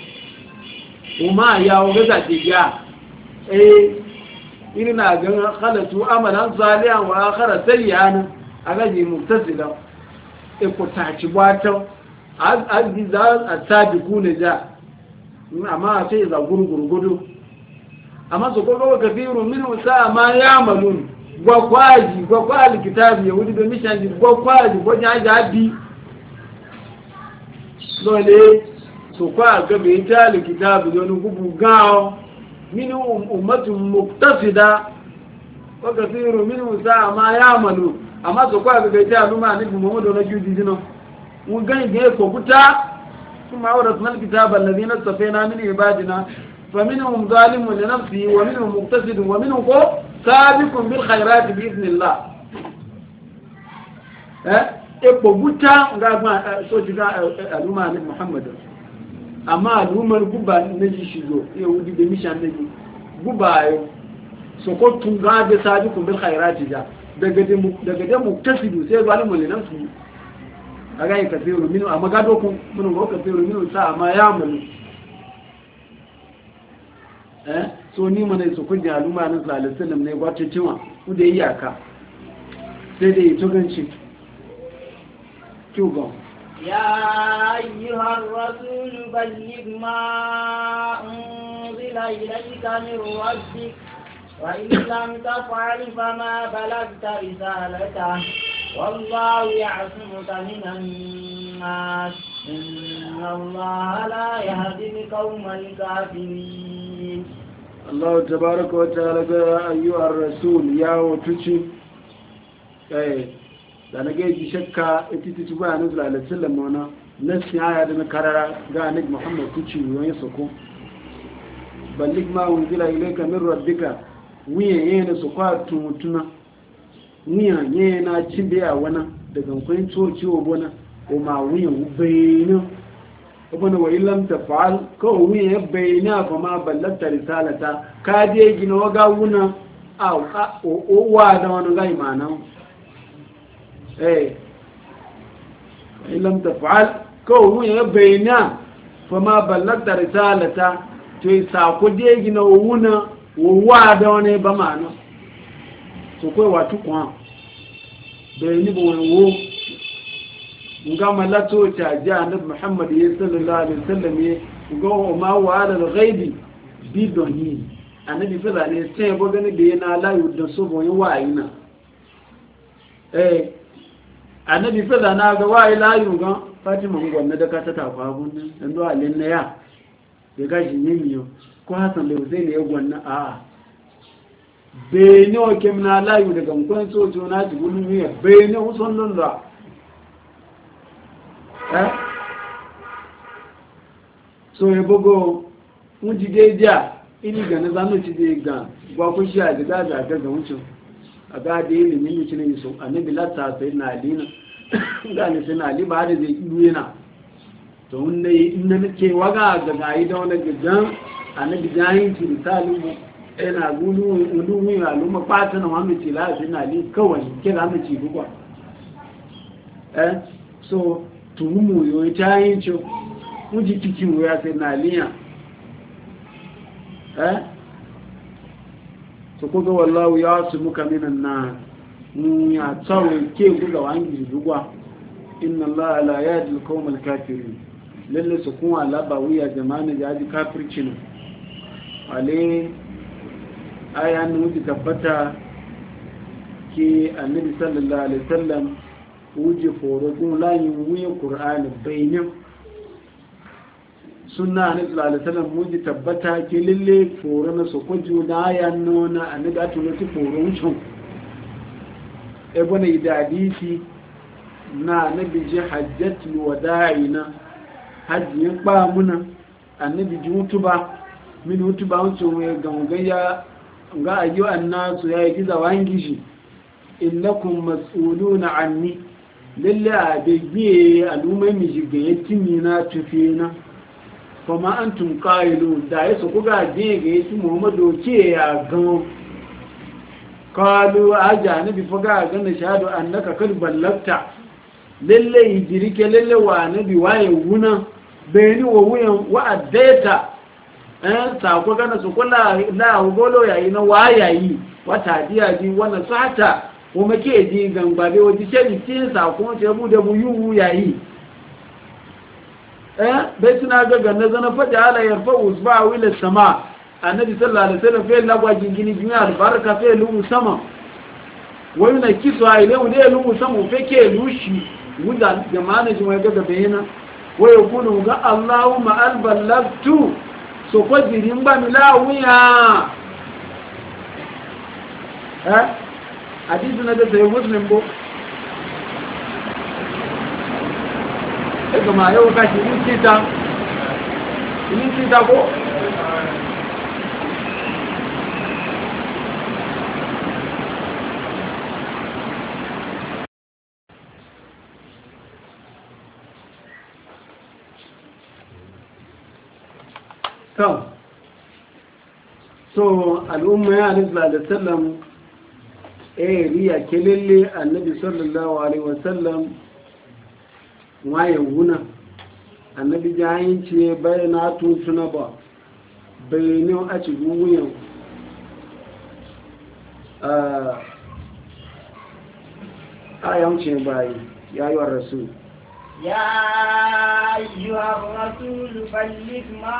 kuma ya ga zaje ya eh irina ga khalatu amalan salihan wa akhara sayyan agaji muktasila e ko taci bwata aziza asabi kune ja amma sai za gurgurgudu amma so ko ga kafiru min sa ma ya'malun gwa kwaji gwa kwali kitabi yahudi da mishanji gwa kwaji gwa jaji abi dole so kwa ga bai ta likitabu don gubu gawo min ummatun muqtasida wa kathiru minhu sa'a ma ya'malu amma so kwa ga bai ta aluma ne Muhammadu na judi dino mun gani ga ko kuta kuma awratna alkitaba alladhina safayna min ibadina faminhum zalimun li nafsihi wa minhum muqtasidun wa minhum sabiqun bil khairati bi idhnillah eh e ko kuta ga ma so diga aluma ne Muhammadu amma al'ummar guba na ji shigo yahudi da mishan da ji guba yau sokotun ga da sabi kun bil khairati ja daga da daga da muktasidu sai zalimun linan su aga yi kafiru minu amma ga dokun mun go kafiru minu sa amma ya mun eh so ni mana su kun ji al'umma nan sallallahu alaihi wasallam ne gwace cewa ku da iyaka sai dai to ganci kyugo يا أيها الرسول بلغ ما أنزل إليك من ربك وإن لم تفعل فما بلغت رسالته والله يعصمك من الناس إن الله لا يهدي القوم الكافرين. الله تبارك وتعالى يا أيها الرسول يا وتشي da na gaji shakka ita ta ci ba na zuwa alisallam wana nasi aya da na karara ga annabi Muhammad ku ci yoyin sako ballig ma unzila ilayka min rabbika wiye yana su kwa tumutuna wiya yana cibe a wana daga kun tsoci obona o ma wiya ubayina obona wa illam tafal ko wiya bayina fa ma ballata risalata ka je gina waga wuna a o wa da wani ga imanan eh in lam taf'al ko mu ya bayina fa ma ballagta risalata to isa ko de gina wuna wa da wani ba mana so ko wa tu kwa bayini bo wo nga malato ta ji annabi Muhammad sallallahu alaihi wasallam ye go ma wa ala al-ghaibi bidoni annabi sallallahu alaihi wasallam bo gani da yana la yudda so bo yi wa ina eh annabi fada na ga wai layu ga Fatima gwanna da ka ta tafa gunnin dan do alin na ya ya gashi yimiyo ko Hassan da Hussein ya gwanna a be ne o kemna layu daga kun so to na ji gulu ya be ne uson nan da eh so ya bogo mun ji dai ja ini ga na zanu ci dai ga gwa ku shi a da da ga wucin a ga da ilimin mutum ne so annabi latta sai na alina da ne sai na ali ba da zai duye na to wanda inda nake waga ga gayi da wannan gidan annabi jahin ki misali mu ina gulu ulu ya luma pata na wani ci la sai na ali kawai kira mu ci gugwa eh so tumu yo jahin ci mu ji kiki mu ya sai na aliya eh so kuga wallahu ya su muka minan na mu ya tsawo ke guga wangi dugwa inna allaha la yahdi al-qawm al-kafirin lalle su kuma laba wiya jama'a ya ji kafirci ne ale ayan mu ji tabbata ke annabi sallallahu alaihi wasallam wuje foro kun layin wiya qur'ani bainin sunna ne sallallahu alaihi wasallam mu ji tabbata ke lalle foro na so kwajo da ayan nona annabi atulo ti foro wucin e bona idadisi na annabi ji hajjatul wada'ina hajjin ba muna annabi ji mutuba min mutuba wucin we gangaya ga ayyu annasu yayi kiza wangishi innakum mas'uluna anni lalle a bege alumai mi jiga yatimi na tufina kuma antum qailu da yaso kuga je ga yati Muhammadu ke ya gan qalu aja nabi faga ganna shahadu annaka kad ballagta lalle yijirike lalle wa nabi waye wuna bayani wa wuyan wa addaita eh ta ko ganna su kula la golo yayi na wayayi wata diya ji wannan sata kuma ke ji gangbabe waje shedi tin sa ko ce bu da buyu yayi eh bai tuna ga ganna zana faɗi ala yarfa usba wila sama annabi sallallahu alaihi wasallam fa lagwa jingini jinya albarka fa lu sama wani na kiso ai le wani lu sama fa ke lushi wuda jama'a ji mai ga bayana wa yakunu ga Allahumma alballagtu so ko jirin ba mi lawiya eh hadisi na da sai muslim bo e kuma yau ka shi ni kita ni kita ko so so al'umma ya alaihi wasallam eh riya kelele annabi sallallahu alaihi wasallam waye guna annabi jayin ce bayana tuntuna ba bayanin a cikin wuyan a ayan ce bayi ya yi wa rasul يا أيها الرسول بلغ ما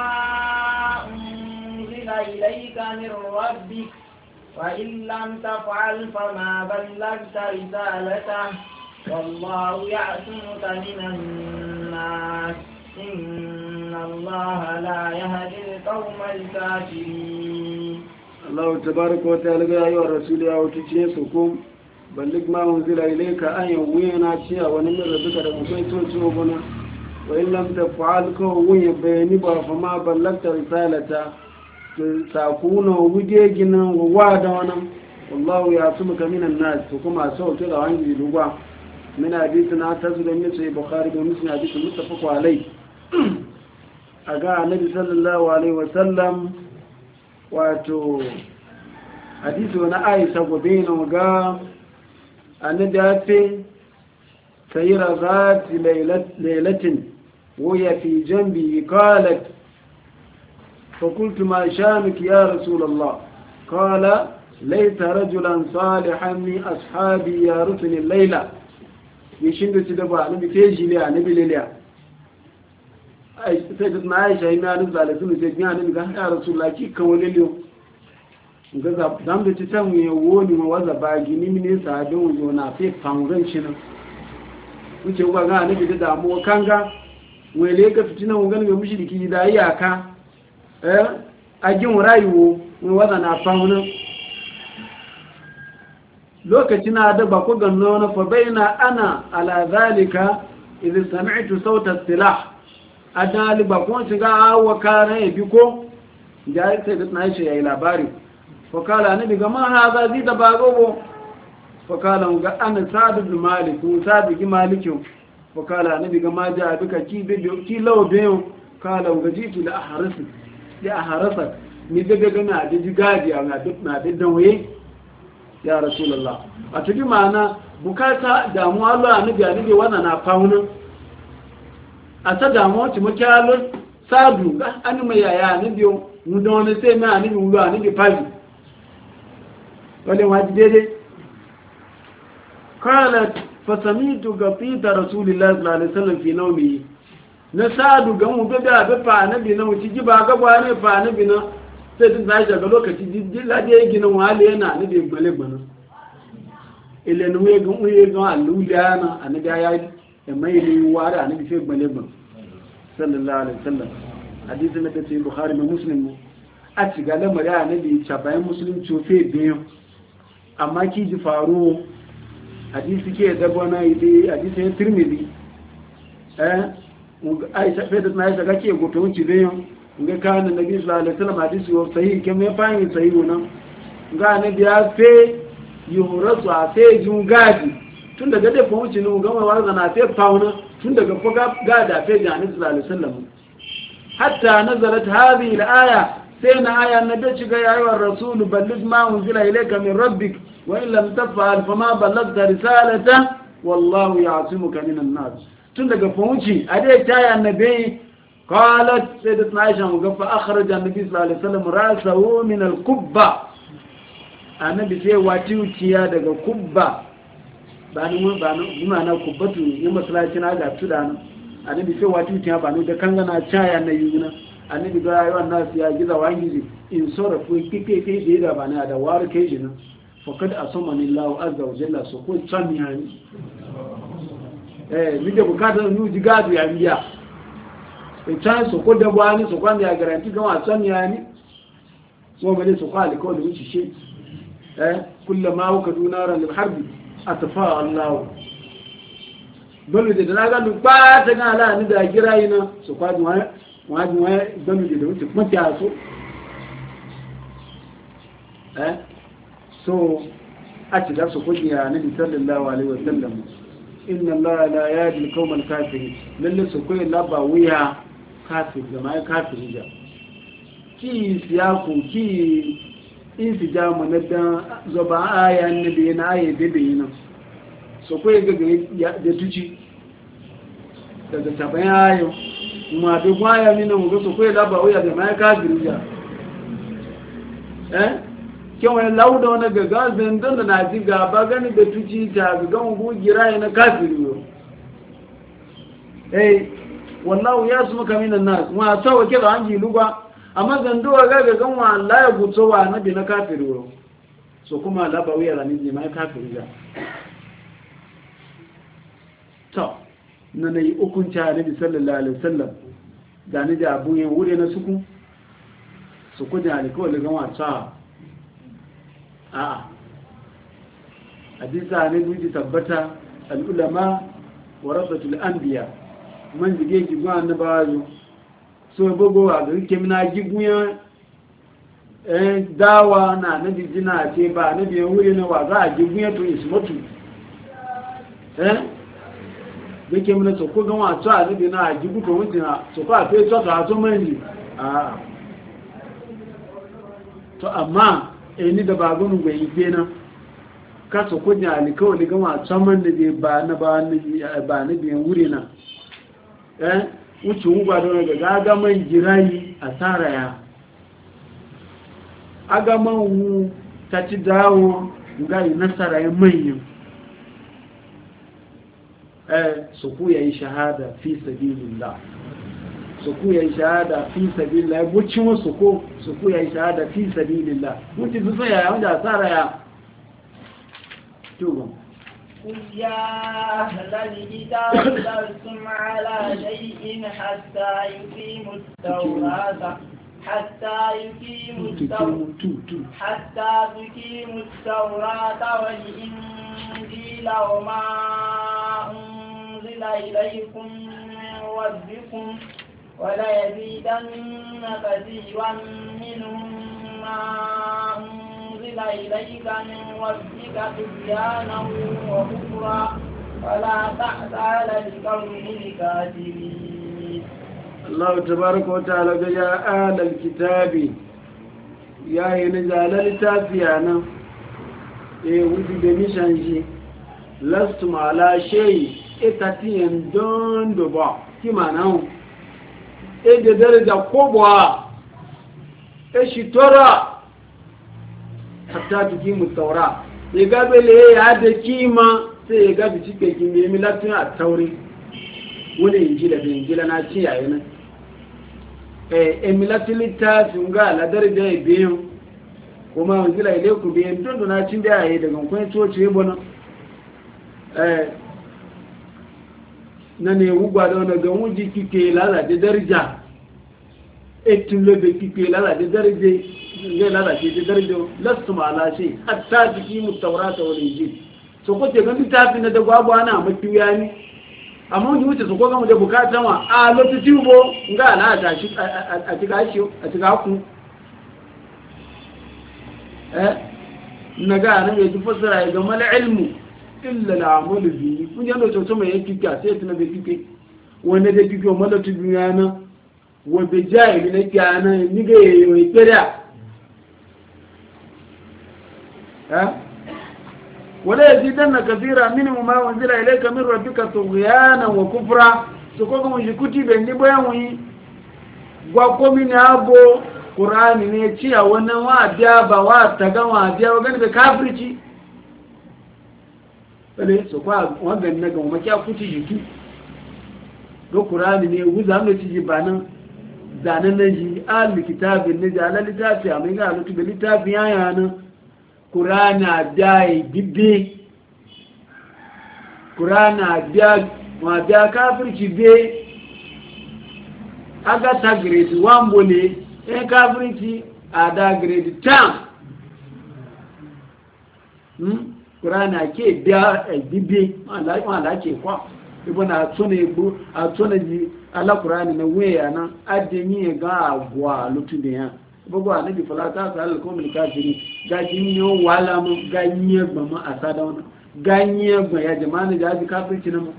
أنزل إليك من ربك وإن لم تفعل فما بلغت رسالته والله يعصمك من الناس إن الله لا يهدي القوم الكافرين. الله تبارك وتعالى يا أيها الرسول يا وتجيسكم ballik ma unzila ilayka an yawina ciya wani min rabbika da mutai to ciwo bana wa in lam taf'al ko wuya bayani ba fa ma ballagta risalata to sakuna wuje ginan wa da wannan wallahu ya'tumuka minan nas to kuma sau to da wani ruwa min hadisi na tazu da min sai bukhari da muslim hadisi muttafaq alai aga annabi sallallahu alaihi wasallam wato hadisi wani aisha gobe na ga annabi ya ce sayira zati lailatin waya fi jambi qalat fa qultu ma shanuki ya rasul allah qala laysa rajulan salihan min ashabi yarithuni layla yishin da da ba annabi te jile annabi leliya ai sai da na aisha ina nan zalatu ne ga annabi ga ya rasul allah ki kan waleliyo gaza dan da titan ya woni ma waza ba gini mine sa don wuzo na fe fangan shi nan wuce ga ga ne da damuwa kanga wele ka fitina wugan ga mushriki da iyaka eh ajin rayuwo mu waza na fangan lokacin da ba ku ganno na fa baina ana ala zalika idh sami'tu sawta as-silah adali ba kun shiga awa kana ya biko da sai da na shi yayi labari فقال النبي ما هذا زيد باغو فقال انا سعد بن مالك وسعد بن مالك فقال النبي ما جاء بك كي بيو كي لو بيو قال وجيت لاحرس لاحرسك ni daga gana da jigaji a na daddanwaye ya rasulullah a tuki ma'ana bukata damuwa Allah annabi annabi wannan na fauna a ta damuwa ci makiyalo sadu an mai yaya annabi mu da wani sai mai annabi mu annabi fali wale waji daidai qalat fasamitu gafita rasulillahi sallallahu alaihi wasallam fi nawmi na sadu ga mu da da fa annabi na wuci ji ba ga bane fa annabi na sai tun zai ga lokaci ji lade ya gina wale yana annabi gbale gbana ile nu ye gun ye gun alulana annabi ya yi mai ni wara annabi sai gbale gbana sallallahu alaihi wasallam hadisi na tace bukhari da muslim a ci ga lamari annabi chabayin muslim cofe biyu amma ki ji faru hadisi ke dabona ide hadisi ya tirmidhi eh aisha fedat na aisha kake goto wuci biyu ga kana nabi sallallahu alaihi wasallam hadisi wa sahih kame fayin sahih wannan ga annabi ya fe yuhrasu a fe jun gadi tun daga da fawuci ne ga wanda na fe fauna tun daga fuga gada fe da annabi sallallahu alaihi wasallam hatta nazalat hadhihi al-aya sai na aya na da shiga yayuwar rasulu ballig ma unzila ilayka min rabbik wa in lam taf'al fama ballagta risalata wallahu ya'simuka minan nas tun daga fawuci a dai ta ya annabi qalat sayyidatuna aisha mu ga fa akhraja annabi sallallahu alaihi wasallam ra'sahu min al-kubba annabi sai watiuciya daga kubba ba ni mun ba ni mana kubbatu ni masallaci na ga tudana annabi sai watiuciya ba ni da kangana chaya na yuna annabi ga yawan nasu ya giza wangiji in sora ku kike kai da ba na da war kai jina faqad asamani Allah azza wa jalla so ko tsami hani eh mi da bukata nu jigadu ya biya ìtàn sọ̀kọ́ dẹ́bọ̀ ní sọ̀kọ́ ní àgàràntí gan àtọ́ ní a ní wọ́n mẹ́lẹ̀ sọ̀kọ́ àlìkọ́ lè wíṣì ṣe ẹ́ kúlẹ̀ máa wọ́n kàdú náà rẹ̀ harbi àtàfà aláwọ̀ bẹ́lú dẹ̀dẹ̀ lága lù pàtẹ́ gan aláà ní da gíra yìí náà sọ̀kọ́ àjùmọ̀ bẹ́lú dẹ̀dẹ̀ wọ́n ti pọ́n ti àṣọ ẹ́ so a ci da sọ̀kọ́ ní ànábì sallallahu alaihi wa sallam inna allaha la yahdi al-qawma al-kafirin lalle sọ̀kọ́ laba wuya kafir jama'a kafir ja ki siyaku ki insijamu na dan zoba aya nabi na aye bebe yin so ko ga ga da tuci daga taban ayo ma do gwaya mi na mu ga so ko la ba oya jama'a kafir ja eh ke wani lauda wani gaga zandan da na ji gaba gani da tuci ta ga mu gira na kafir yo eh wallahu yasmuka minan nas wa tawa kida anji lugwa amma zanduwa ga ga ganwa Allah ya gutso wa nabi na kafiru so kuma Allah ba wuya rani ji mai kafiru ga to nan ne hukunta nabi sallallahu alaihi wasallam da ni da abun yin wure na suku su ku da alƙawari ganwa ta a hadisa ne duji tabbata al ulama warasatul anbiya man jige jigun annabawa yo so gbogbo a gari kemina jigun eh dawa na nabi jina ce ba nabi wuri na wa za a jigun ya to ismatu eh da kemina so ko gan wa to a nabi na jigun to wutina so ko a fe to ta to mani a to amma eh ni da ba gonu gwe ibe na ka so ko nya alikawli gan wa to man da ba na ba nabi ba nabi wuri na eh wuce ngwa don ga gaga man jirayi a tsara ya aga man wu ta ci dawo ga yi nasara ya manyan eh su ku yayi shahada fi sabilillah su ku yayi shahada fi sabilillah wucin wasu ko su ku yayi shahada fi sabilillah wuce su tsaya wanda tsara ya to قل يا أهل الكتاب لستم على شيء حتى يقيموا التوراة حتى يقيموا التوراة حتى تقيموا التوراة والإنجيل وما أنزل إليكم من ربكم ولا يزيدن كثيرا منهم ما أنزل إليك من ربك طغيانا وكفرا ولا تحت على القوم الكافرين. الله تبارك وتعالى يا أهل الكتاب يا ينزل التافيانا إيه ودي بمشانجي لستم على شيء إتاتين دون دبا كما نعم إيه درجة قبوة إيه شطرة hatta tukimu taura ya gabe le ya da kima sai ya gabe cike kin yi milatin a taure wani injila da injila na ci yayi nan eh emilatin littafin ga la daraja ya biyu kuma injila ile ku biyu tun na cin da yayi daga kun toce ya bona eh nane wugwa da wannan ga wuji kike lala da daraja etin lobe kike lala da daraja zai lalace da darajo lasu malace hatta jiki mu taurata wal injil so ko te gani tafi na da gwagwa ana makiya ni amma wani wuce su ko ga mu da bukatan wa a lokaci bo nga na ta shi a tiga shi a tiga ku eh naga na me ji fasara ga mal ilmu illa al amal bi kun yano to to me yake ka sai tuna be kike wanda da kike mala tu duniya na wa be jahili na kana ni ga yoyo ikira ها ولا يزيدن كثيرا منهم ما انزل اليك من ربك طغيانا وكفرا سوكو مو jikuti bendi boyanwi gwa komi ne abo qur'ani ne ci a wannan wa biya ba wa taga wa biya wa gani be kafirci bale so kwa wannan naga mu makiya kuti jiki do qur'ani ne wuza mu ci banan zanan nan ji al kitabin ne da al litafi amma ga lutu be litafi yana nan Kurana biya bibbe Kurana biya ma biya kafirci be aga ta grade one bole e kafirci a da grade ten hmm Qur'ani ke biya bibi Allah Allah ke kwa ibn atuna ibu atuna ji ala Qur'ani na weya na adenyi ga agwa lutu de ya gbogbo anabi falata ta alkom likafiri ga jinyo wala mu ga nye gbama asada wana ga nye gba ya jama'ani ga ji kafirci na mu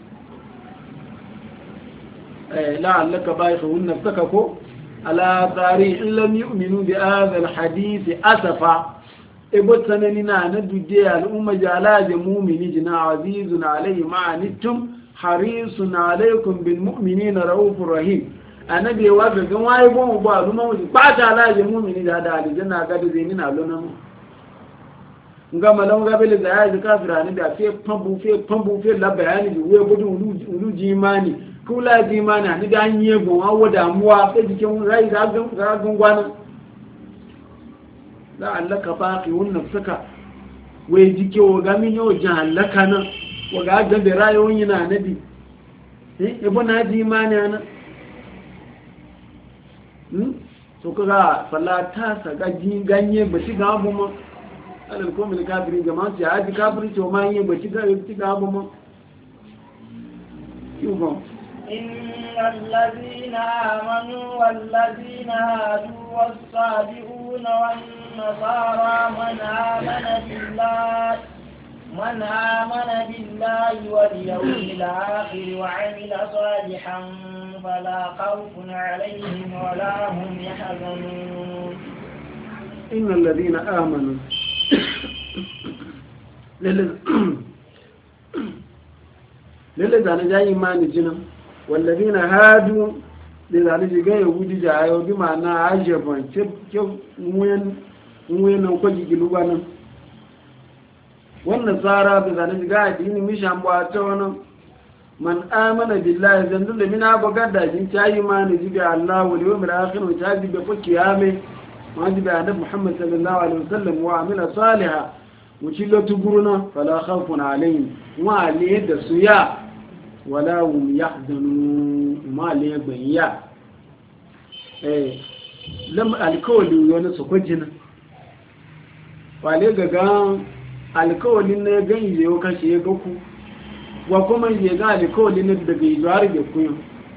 eh la allaka baihun nafsaka ko ala tari in lam yu'minu bi hadha alhadith asafa ebo tsanani na na duje al'umma jala da mu'mini jina azizun alayhi ma'anittum harisun alaykum bil mu'minina raufur rahim annabi wa ga gan waye gon ba al'umma mu ba ta ala da mu'mini da da aljanna ga da zeni na lona mu nga malan ga bele da ya kafira ne da fe pambu fe pambu fe la bayani bi we gudu ulu jimani kula jimani ne da anye gon wa wada muwa fe jikin rai ga ga gwana la'allaka baqi'un nafsaka wai jike wa gamin yau jahallaka nan wa ga gabe rayuwar yana nabi eh ebo na ji imani ana hmm so kaga salata sa gaji ganye ba shi ga abu ma alal ko mil kafirin jama'a ya ji kafiri to ma yin ba shi ga shi ga abu ma yugo إن الذين آمنوا والذين هادوا والصابئون والنصارى من آمن بالله من آمن بالله واليوم الآخر وعمل صالحا فلا خوف عليهم ولا هم يحزنون إن الذين آمنوا للذين جاء إيمان جنم والذين هادوا لذلك جاء يهودي جاء بمعنى عجبا كيف كيف وين وين وكجي جلوانا والنصارى بذلك جاء دين مش عم باتونا من آمن بالله زندل من أبو قدر جن جاء ما نجيب الله واليوم الآخر وجاء بفكيامه ما جب عند محمد صلى الله عليه وسلم وعمل صالحا وشيلة تقولنا فلا خوف عليهم وعليه دسويا ولا هم يحزنون ما عليه بيا eh lam alkawali wani su kwajina wale gaga alkawalin na gani yau kashe ya gaku wa kuma ya ga alkawalin na daga ijo har da kuyo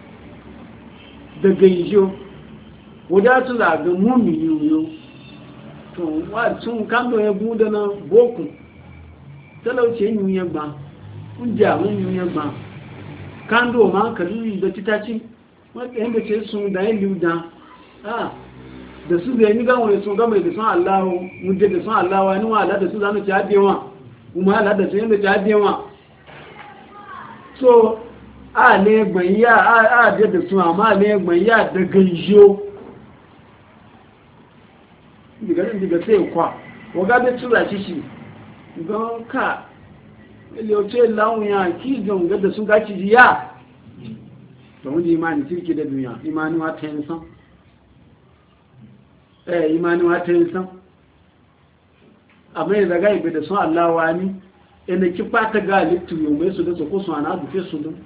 daga ijo wadatu za ga mummi yiwu to wa tun kando ya guda na boku talauce yin ya gba unja mun ya gba kando ma kalli da titaci wanda yanda ce sun da yin liuda ah da su da ni ga wani sun ga mai da sun Allah mu da sun Allah wa ni wa Allah da su zanu ci adewa kuma Allah da su yanda ci adewa so a ne gbanya a a da su amma ne gbanya da ganjo diga diga sai kwa waga da tura shi shi don ka ile o ce lawun ya ki jon ga da sun ga ci ya don ji imani kirki da duniya imani wa ta yin san eh imani wa ta yin san amma da ga ibe da sun Allah wa ni ina ki fata ga littu yau mai su da su ko su ana dufe su dun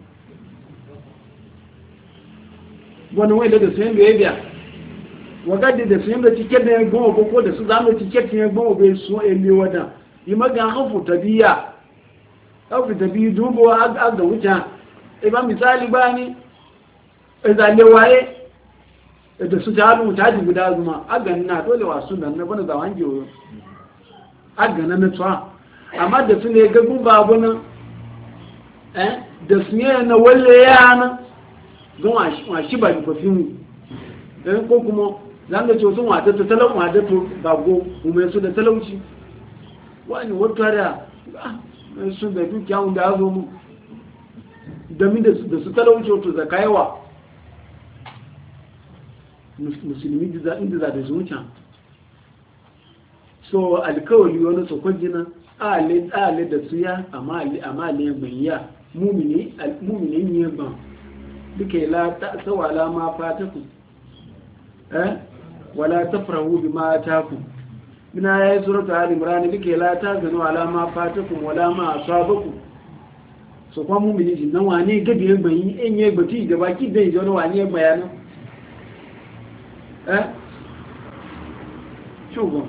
wani wai da sun ga biya wagadi da sun da cike da goma ko da su zamu cike tin goma bai so ele wada yi maga hafu tabiya hafu tabiyu dubo aga ga wuta e ba misali bani e zalle waye da su jalu taji guda zuma aga na dole wasu nan na bana da wange yo aga na na twa amma da su ne ga gumba abuna eh da su ne na walle yana don wa shi ba ko finu dan ko kuma zan ga cewa sun wata ta talau wata to bago kuma su da talauci wani wata da su da dukiya wanda ya zo mu da min da su talauci to zakaiwa musulmi da inda za da zuciya so alkawali wani sokwajina ale ale da suya amma amma ne bayya mumini mumini ne ban duke la ta sawala ma fataku eh wala tafrahu bima ataakum mina ya suratu al-imran dike la ta gano ala ma fatakum wala ma asabakum so kwa mu'mini jin nan wani gabe ban yi enye gbati da baki dai jono wani bayana eh shugo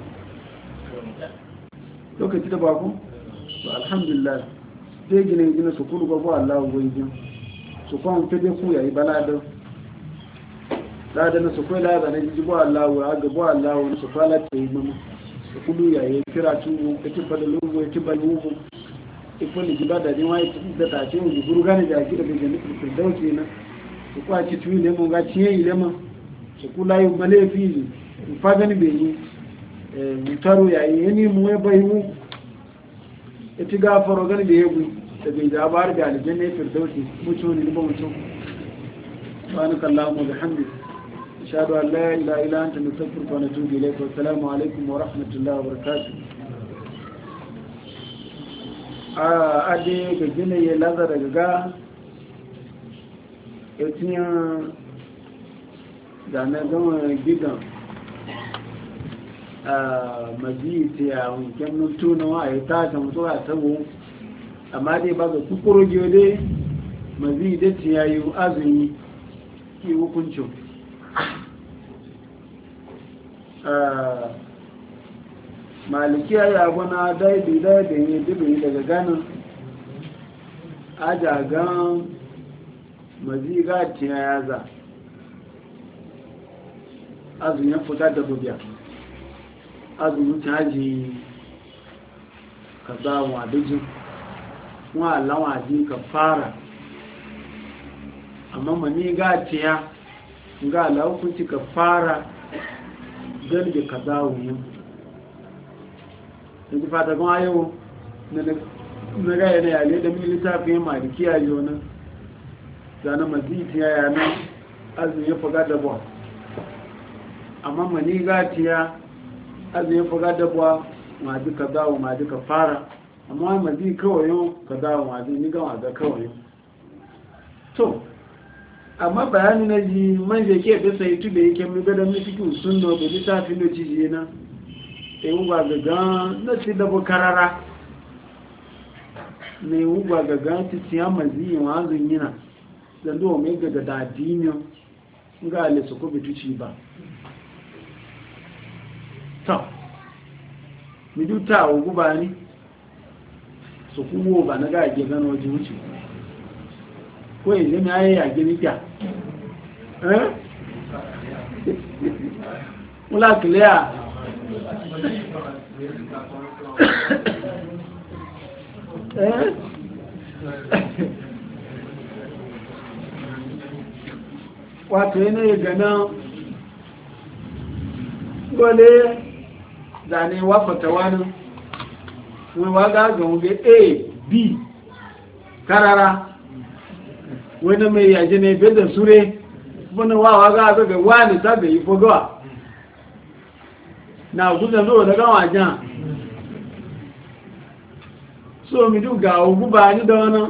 lokaci da baku to alhamdulillah dai gine gine su kulu babu Allah goyi jin su kwan fide ku yayi balado da da su kai la da ne jibo Allah wa ga bo Allah wa su fala ta yi mamu su kulu yayi kira tu ko ti fada lugo ti balu ko ifo ni jiba da jin wai da ta ce ni guru gane da ki da gine ku dauke na su kwa ci tu ne mun ga ciye ile ma su kula yi male fili fa gani be yi eh mutaru yayi ni mu e bai mu ita gafaro gani da yegu da bai da bar da aljanna ya firdausi mutu ne ba mutu subhanaka allahumma bihamdika ashhadu an la ilaha illa anta nastaghfiruka wa natubu ilayk wa assalamu alaikum wa rahmatullahi wa barakatuh a ade ga gina ya lazara ga etinya da na gama gidan majiti a wanken mutu na wa ya tata mutu a tabo amma dai ba ga kukuro gyode mazi da ti ya yi azumi ki hukuncin malikiya ya gwana daidai daidai ne dubi daga ganin ajagan mazi ga ti ya yaza azumin fita da bubiya azumin caji ka za wa dijin wọn alawa ji ka fara amma mani ga tiya ga alaukunci ka fara galbe ka za wuyin da ji fata kuma yau na gaya na yale da mili littafin malikiya yau nan zane mazitiya yanar azumin ya faga da buwa amma mani ga tiya azumin faga dabuwa ma duka dawo ma duka fara amma ma zai kawai yau ka dawo ma zai ni gama ga kawai to amma bayani na ji man je ke da sai tube yake mu ga da mu cikin sunno da littafin da ciji na e uwa ga ga na ci da bukarara ne uwa ga ga ci tiya mazi wa zun yina dan do mai ga da dinyo ga le su ko bituci ba to mi duta ogu ba ni so kuwo ba na ga ge gano waje wuce ko yanzu ne ayi ya gini kya eh mula clear eh wato yana gana gole zane wafata wani wani waga ga wuge a b karara wani mai yaji ne bai da sure wani wawa ga ga wani sabi yi fogawa na kusa zo daga wajen so mi duga ogun ba ni da wani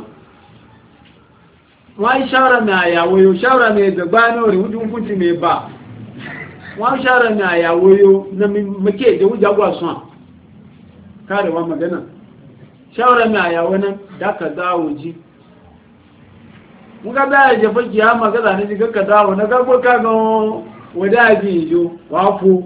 wọ́n ṣára ní àyàwó yóò ṣára ní ẹgbẹ̀gbá ní orí wújú fún ti mẹ́ bá wọ́n ṣára ní àyàwó yóò na mẹ́kẹ́ ìdẹ̀wú jagwa sún káàrẹ̀wà magana ṣára ní àyàwó na dáka dáwò jí wọ́n ká bá ẹ̀jẹ̀ fẹ́ kìí àmà gádà ní jíkà dáwò na gágbó kágan wọ́dá àjí ìjó wà fó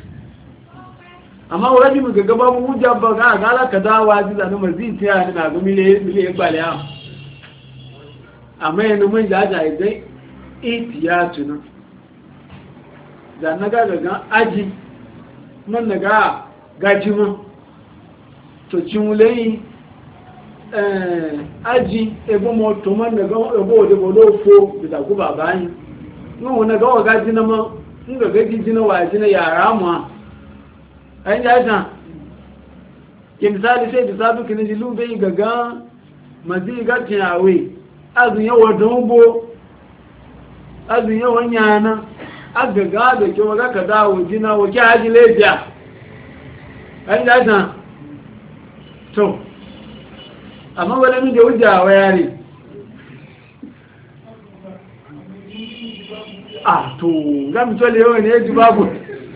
amma wọ́n jí mú gagaba mú wújá bá gáàgá ka dáwò ají zànú mazí tí a ní àgbó mílé gbalẹ̀ àmà amma yana mun jaja idan itiyatu nan da na gagagan aji man na ga gaji mun to cimulayi aji ebo moto man na ga ebo ode bolo fo da guba bayi nun na ga gaji na ma in ga gaji jina wa jina yara mu an jaja ke misali sai da sabu kin ji lube gaga mazi ga tiyawe azun yawa dongo azun yawa nyana agaga da ke waga ka dawo jina wake haji lebiya an da san to amma wala mun da wuja wa yare ah to ga mu tole yawa ne ji babu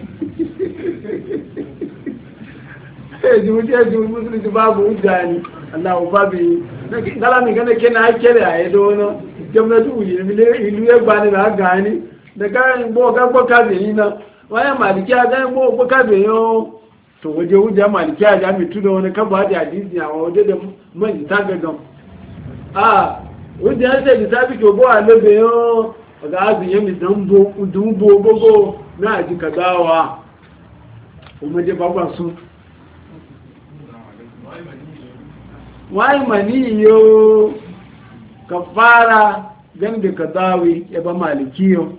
eh ji wuja ji musulmi ji babu wuja ni Allah babi gala mi gane kena hakere a edo no gwamnati uyi mile ilu egba ni na gani da kan bo ga bo ka ni na waya maliki a ga mo ko ka be yo to waje wuja maliki a ga mitu da wani kaba da hadisi a waje da man ta gagan a wuja sai da sabi ko bo a lobe yo ga azun yemi dambo udumbo gogo na ji kadawa kuma je baba su wai mani yo kafara gan da kadawi ya ba malikiyo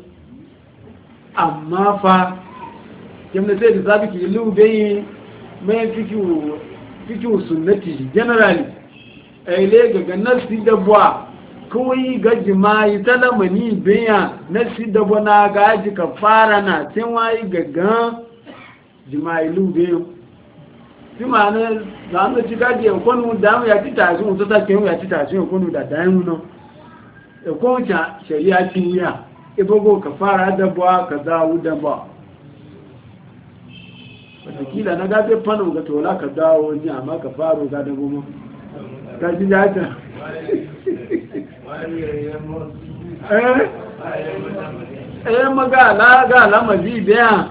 amma fa kimna sai da zabi ki lube mai fikiu fikiu sunnati generally ai le ga ganasi da bwa kawai ga jima'i talamani biya nasi da bwana ga ji kafara na tin wai gaga jima'i lube ti ma ne za mu ci gaji e konu da mu ya ti ta su to ta ke mu ya ti ta su konu da dai mu no e ko ta shari'a ti ya e bogo kafara da bwa kaza u da ba wataƙila na gafe fano ga tola ka dawo ni amma ka faro ga da goma ka ji jata eh eh maga la ga la maji biya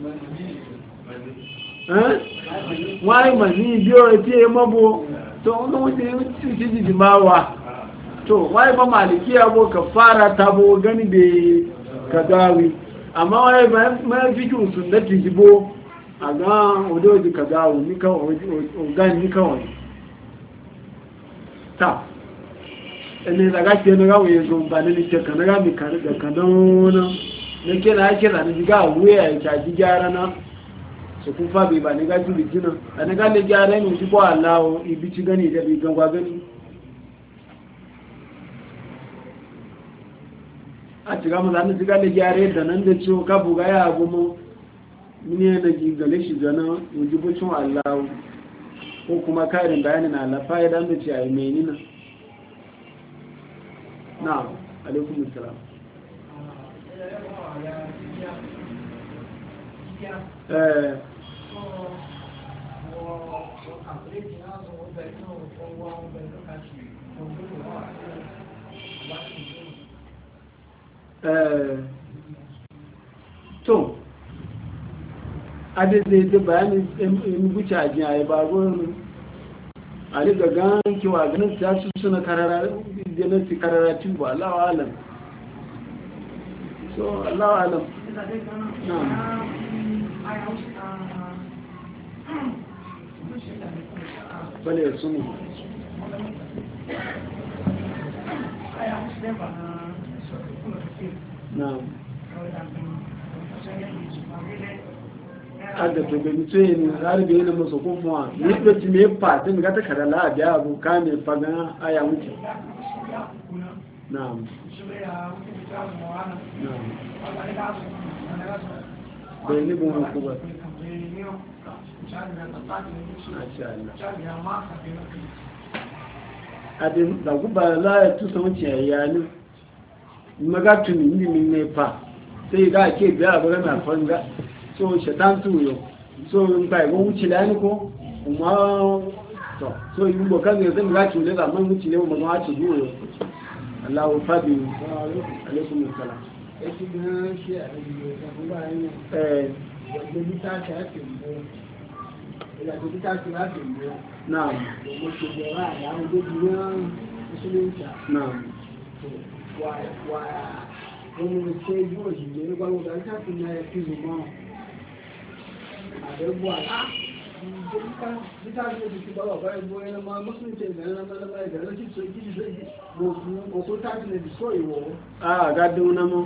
eh wai maji biyo ti e mabo to no ti ti ji ji mawa to wai ba maliki abo ka fara tabo gani be kadawi amma wai ba ma fikin sunnati jibo aga odoji kadawu ni kawai ogani ni kawai ta ene daga ke no gawo yezo mbane ni ke kana ga mi kare da kanona ne ke na ke da ni ga wuya ya ta ji gyara na so kun fa bi ba ni ga ji bijina ana ga le gyara ni ji ko Allah ibi ci gani da bi gangwa gani a ci ga mu zan ji ga le gyara da nan da ciwo ka buga ya abu mu ne da ji gale shi zana wujubucin Allah ko kuma karin bayani na lafa ya dan da ci ayi menina na'am alaikum assalam eh eh to adede da bayanin in guce a jiya ya bagon a riga gan kewa ganin ta su suna karara ganin su karara tun ba allawa alam so allawa alam bale ya sumu na'am aga to be mutse ni har be ne musu kuma ni da ti me fa tin ga ta kada la da abu ka ne faga aya wuce na'am be ni bu ku ba adin da guba la ya tu sun ce ya ni maga tuni ni min ne fa sai ga ke biya ba na fanga so shaitan tuyo so in bai go wuce da ni ko kuma to so yin go kan zan ga ki da man wuce ne mu ma ci duyo Allahu fabi alaikum assalam eh kin shi a eh da bita ta ce mu ila da bita ta na ce mu na'am mu ce da ya mu da duniya musulunci na'am wa wa wani ce yiwu shi ne ba mu da ta tunna ya fi mu àdẹ́gbọ́ àlá títà ní oṣù tí bọ́lọ̀ bá ẹgbọ́ ẹ̀nà máa mọ́sùn ìtẹ̀ ìgbẹ̀rẹ̀ lọ́mọdé ìgbẹ̀rẹ̀ tí tó ìdí ìṣẹ́ òkú tàbí lè dìsọ́ ìwọ̀ àgádé wọn mọ́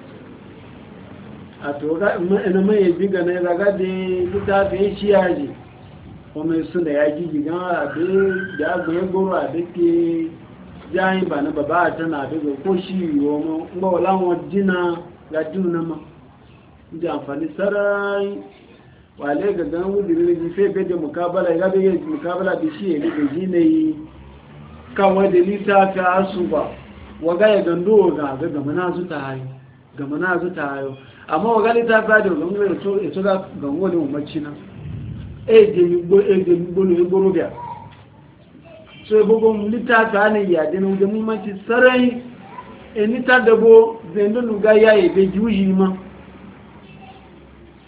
àtòkà ẹ̀nà mẹ́yẹ̀ gbígbà náà ìragádé títà fi ń ṣí ààyè ọmọ ìsúnlẹ̀ ya jíjì gan àdé ìdágbẹ̀ gbọ́rọ̀ àdé ké jáyìn bà ní bàbá àtẹ́nà àdégbò kó ṣí ìwọ̀ ọmọ ń gbọ́ láwọn dínà gádùn náà mọ́ ìdí àǹfààní sáráyìn wale ga gan wudirin da sai gaje mukabala ya gaje mukabala da shi ne da shi ne kan wanda littafi asu ba waga ya gando ga ga gamana zu ta hayo gamana zu ta hayo amma waga littafi da gando ya so ya so ga gango ne umarci na e je mi gbo e je mi gbo no egboro bia so e bogo littafi ana ya de no da muhimmanci sarai e ni ta dabo zendo nuga ya e be juji ma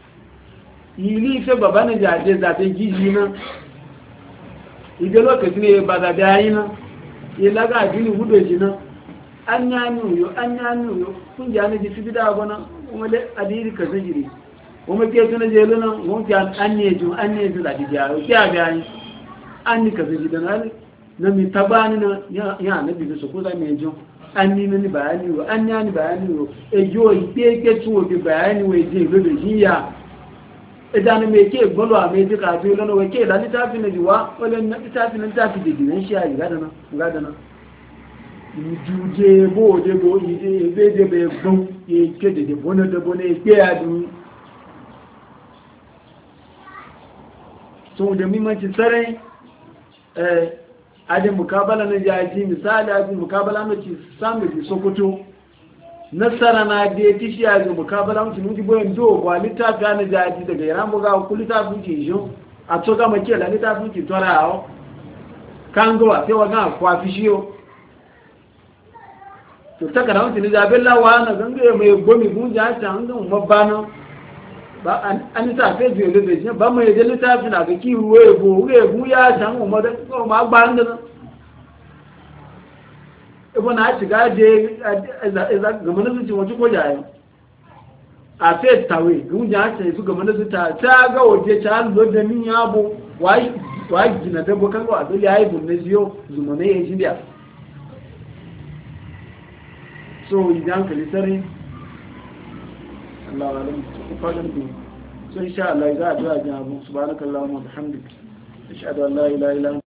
ili fe baba na jaje za ta gizi na idan lokacin ne ba da bayi na ila ga dini hudo ji na an ya nuyo an ya nuyo kun ja ne ji fi da gona kuma le adiri ka zajiri kuma ke tuna je luna mun ja an ne ju an ne ju da ja o ya bayi an ni ka zaji da na na mi tabani na ya ya na bi su ko za me ju an ni ni bayani wo an ya ni bayani wo e jo ipe ke tu o bi bayani wo je lo be ji ya idan me ke gbolo a me ji ka to lona we ke da litafi na jiwa wala na litafi na litafi de dinan shi ayi gada na gada na juje bo de bo ide be de be gbon ye ke de de bona de bona e pe adu so da mimanci tsare eh ade mukabala na jaji misali ade mukabala na ci samu di sokoto nasara na da tishi a ga mukabala mutum mun ji boyen do kwa litafi na jaji daga yaran buga ku litafi ki jo a to ga make la litafi ki torawo kango a sai waga kwa fishiyo to ta kana mutum da bella wa na ganga mai gomi gunja ta an ga mabana ba an ta fe biyo da shi ba mai da litafi na ga ki ruwe go ruwe bu ya san mu da ko ma gba ndan ebo na shiga je za ga mana su waje ko jaye a fe tawe gunja ta su ga mana su ta ta ga waje ta lo da min yabo wai wai gina da bokan go adoli ai bunne ziyo zumane yin jiya so idan ka lisari Allah alim ku fadan ku so insha Allah za a ji abu subhanakallahumma wa bihamdika ashhadu an la ilaha illa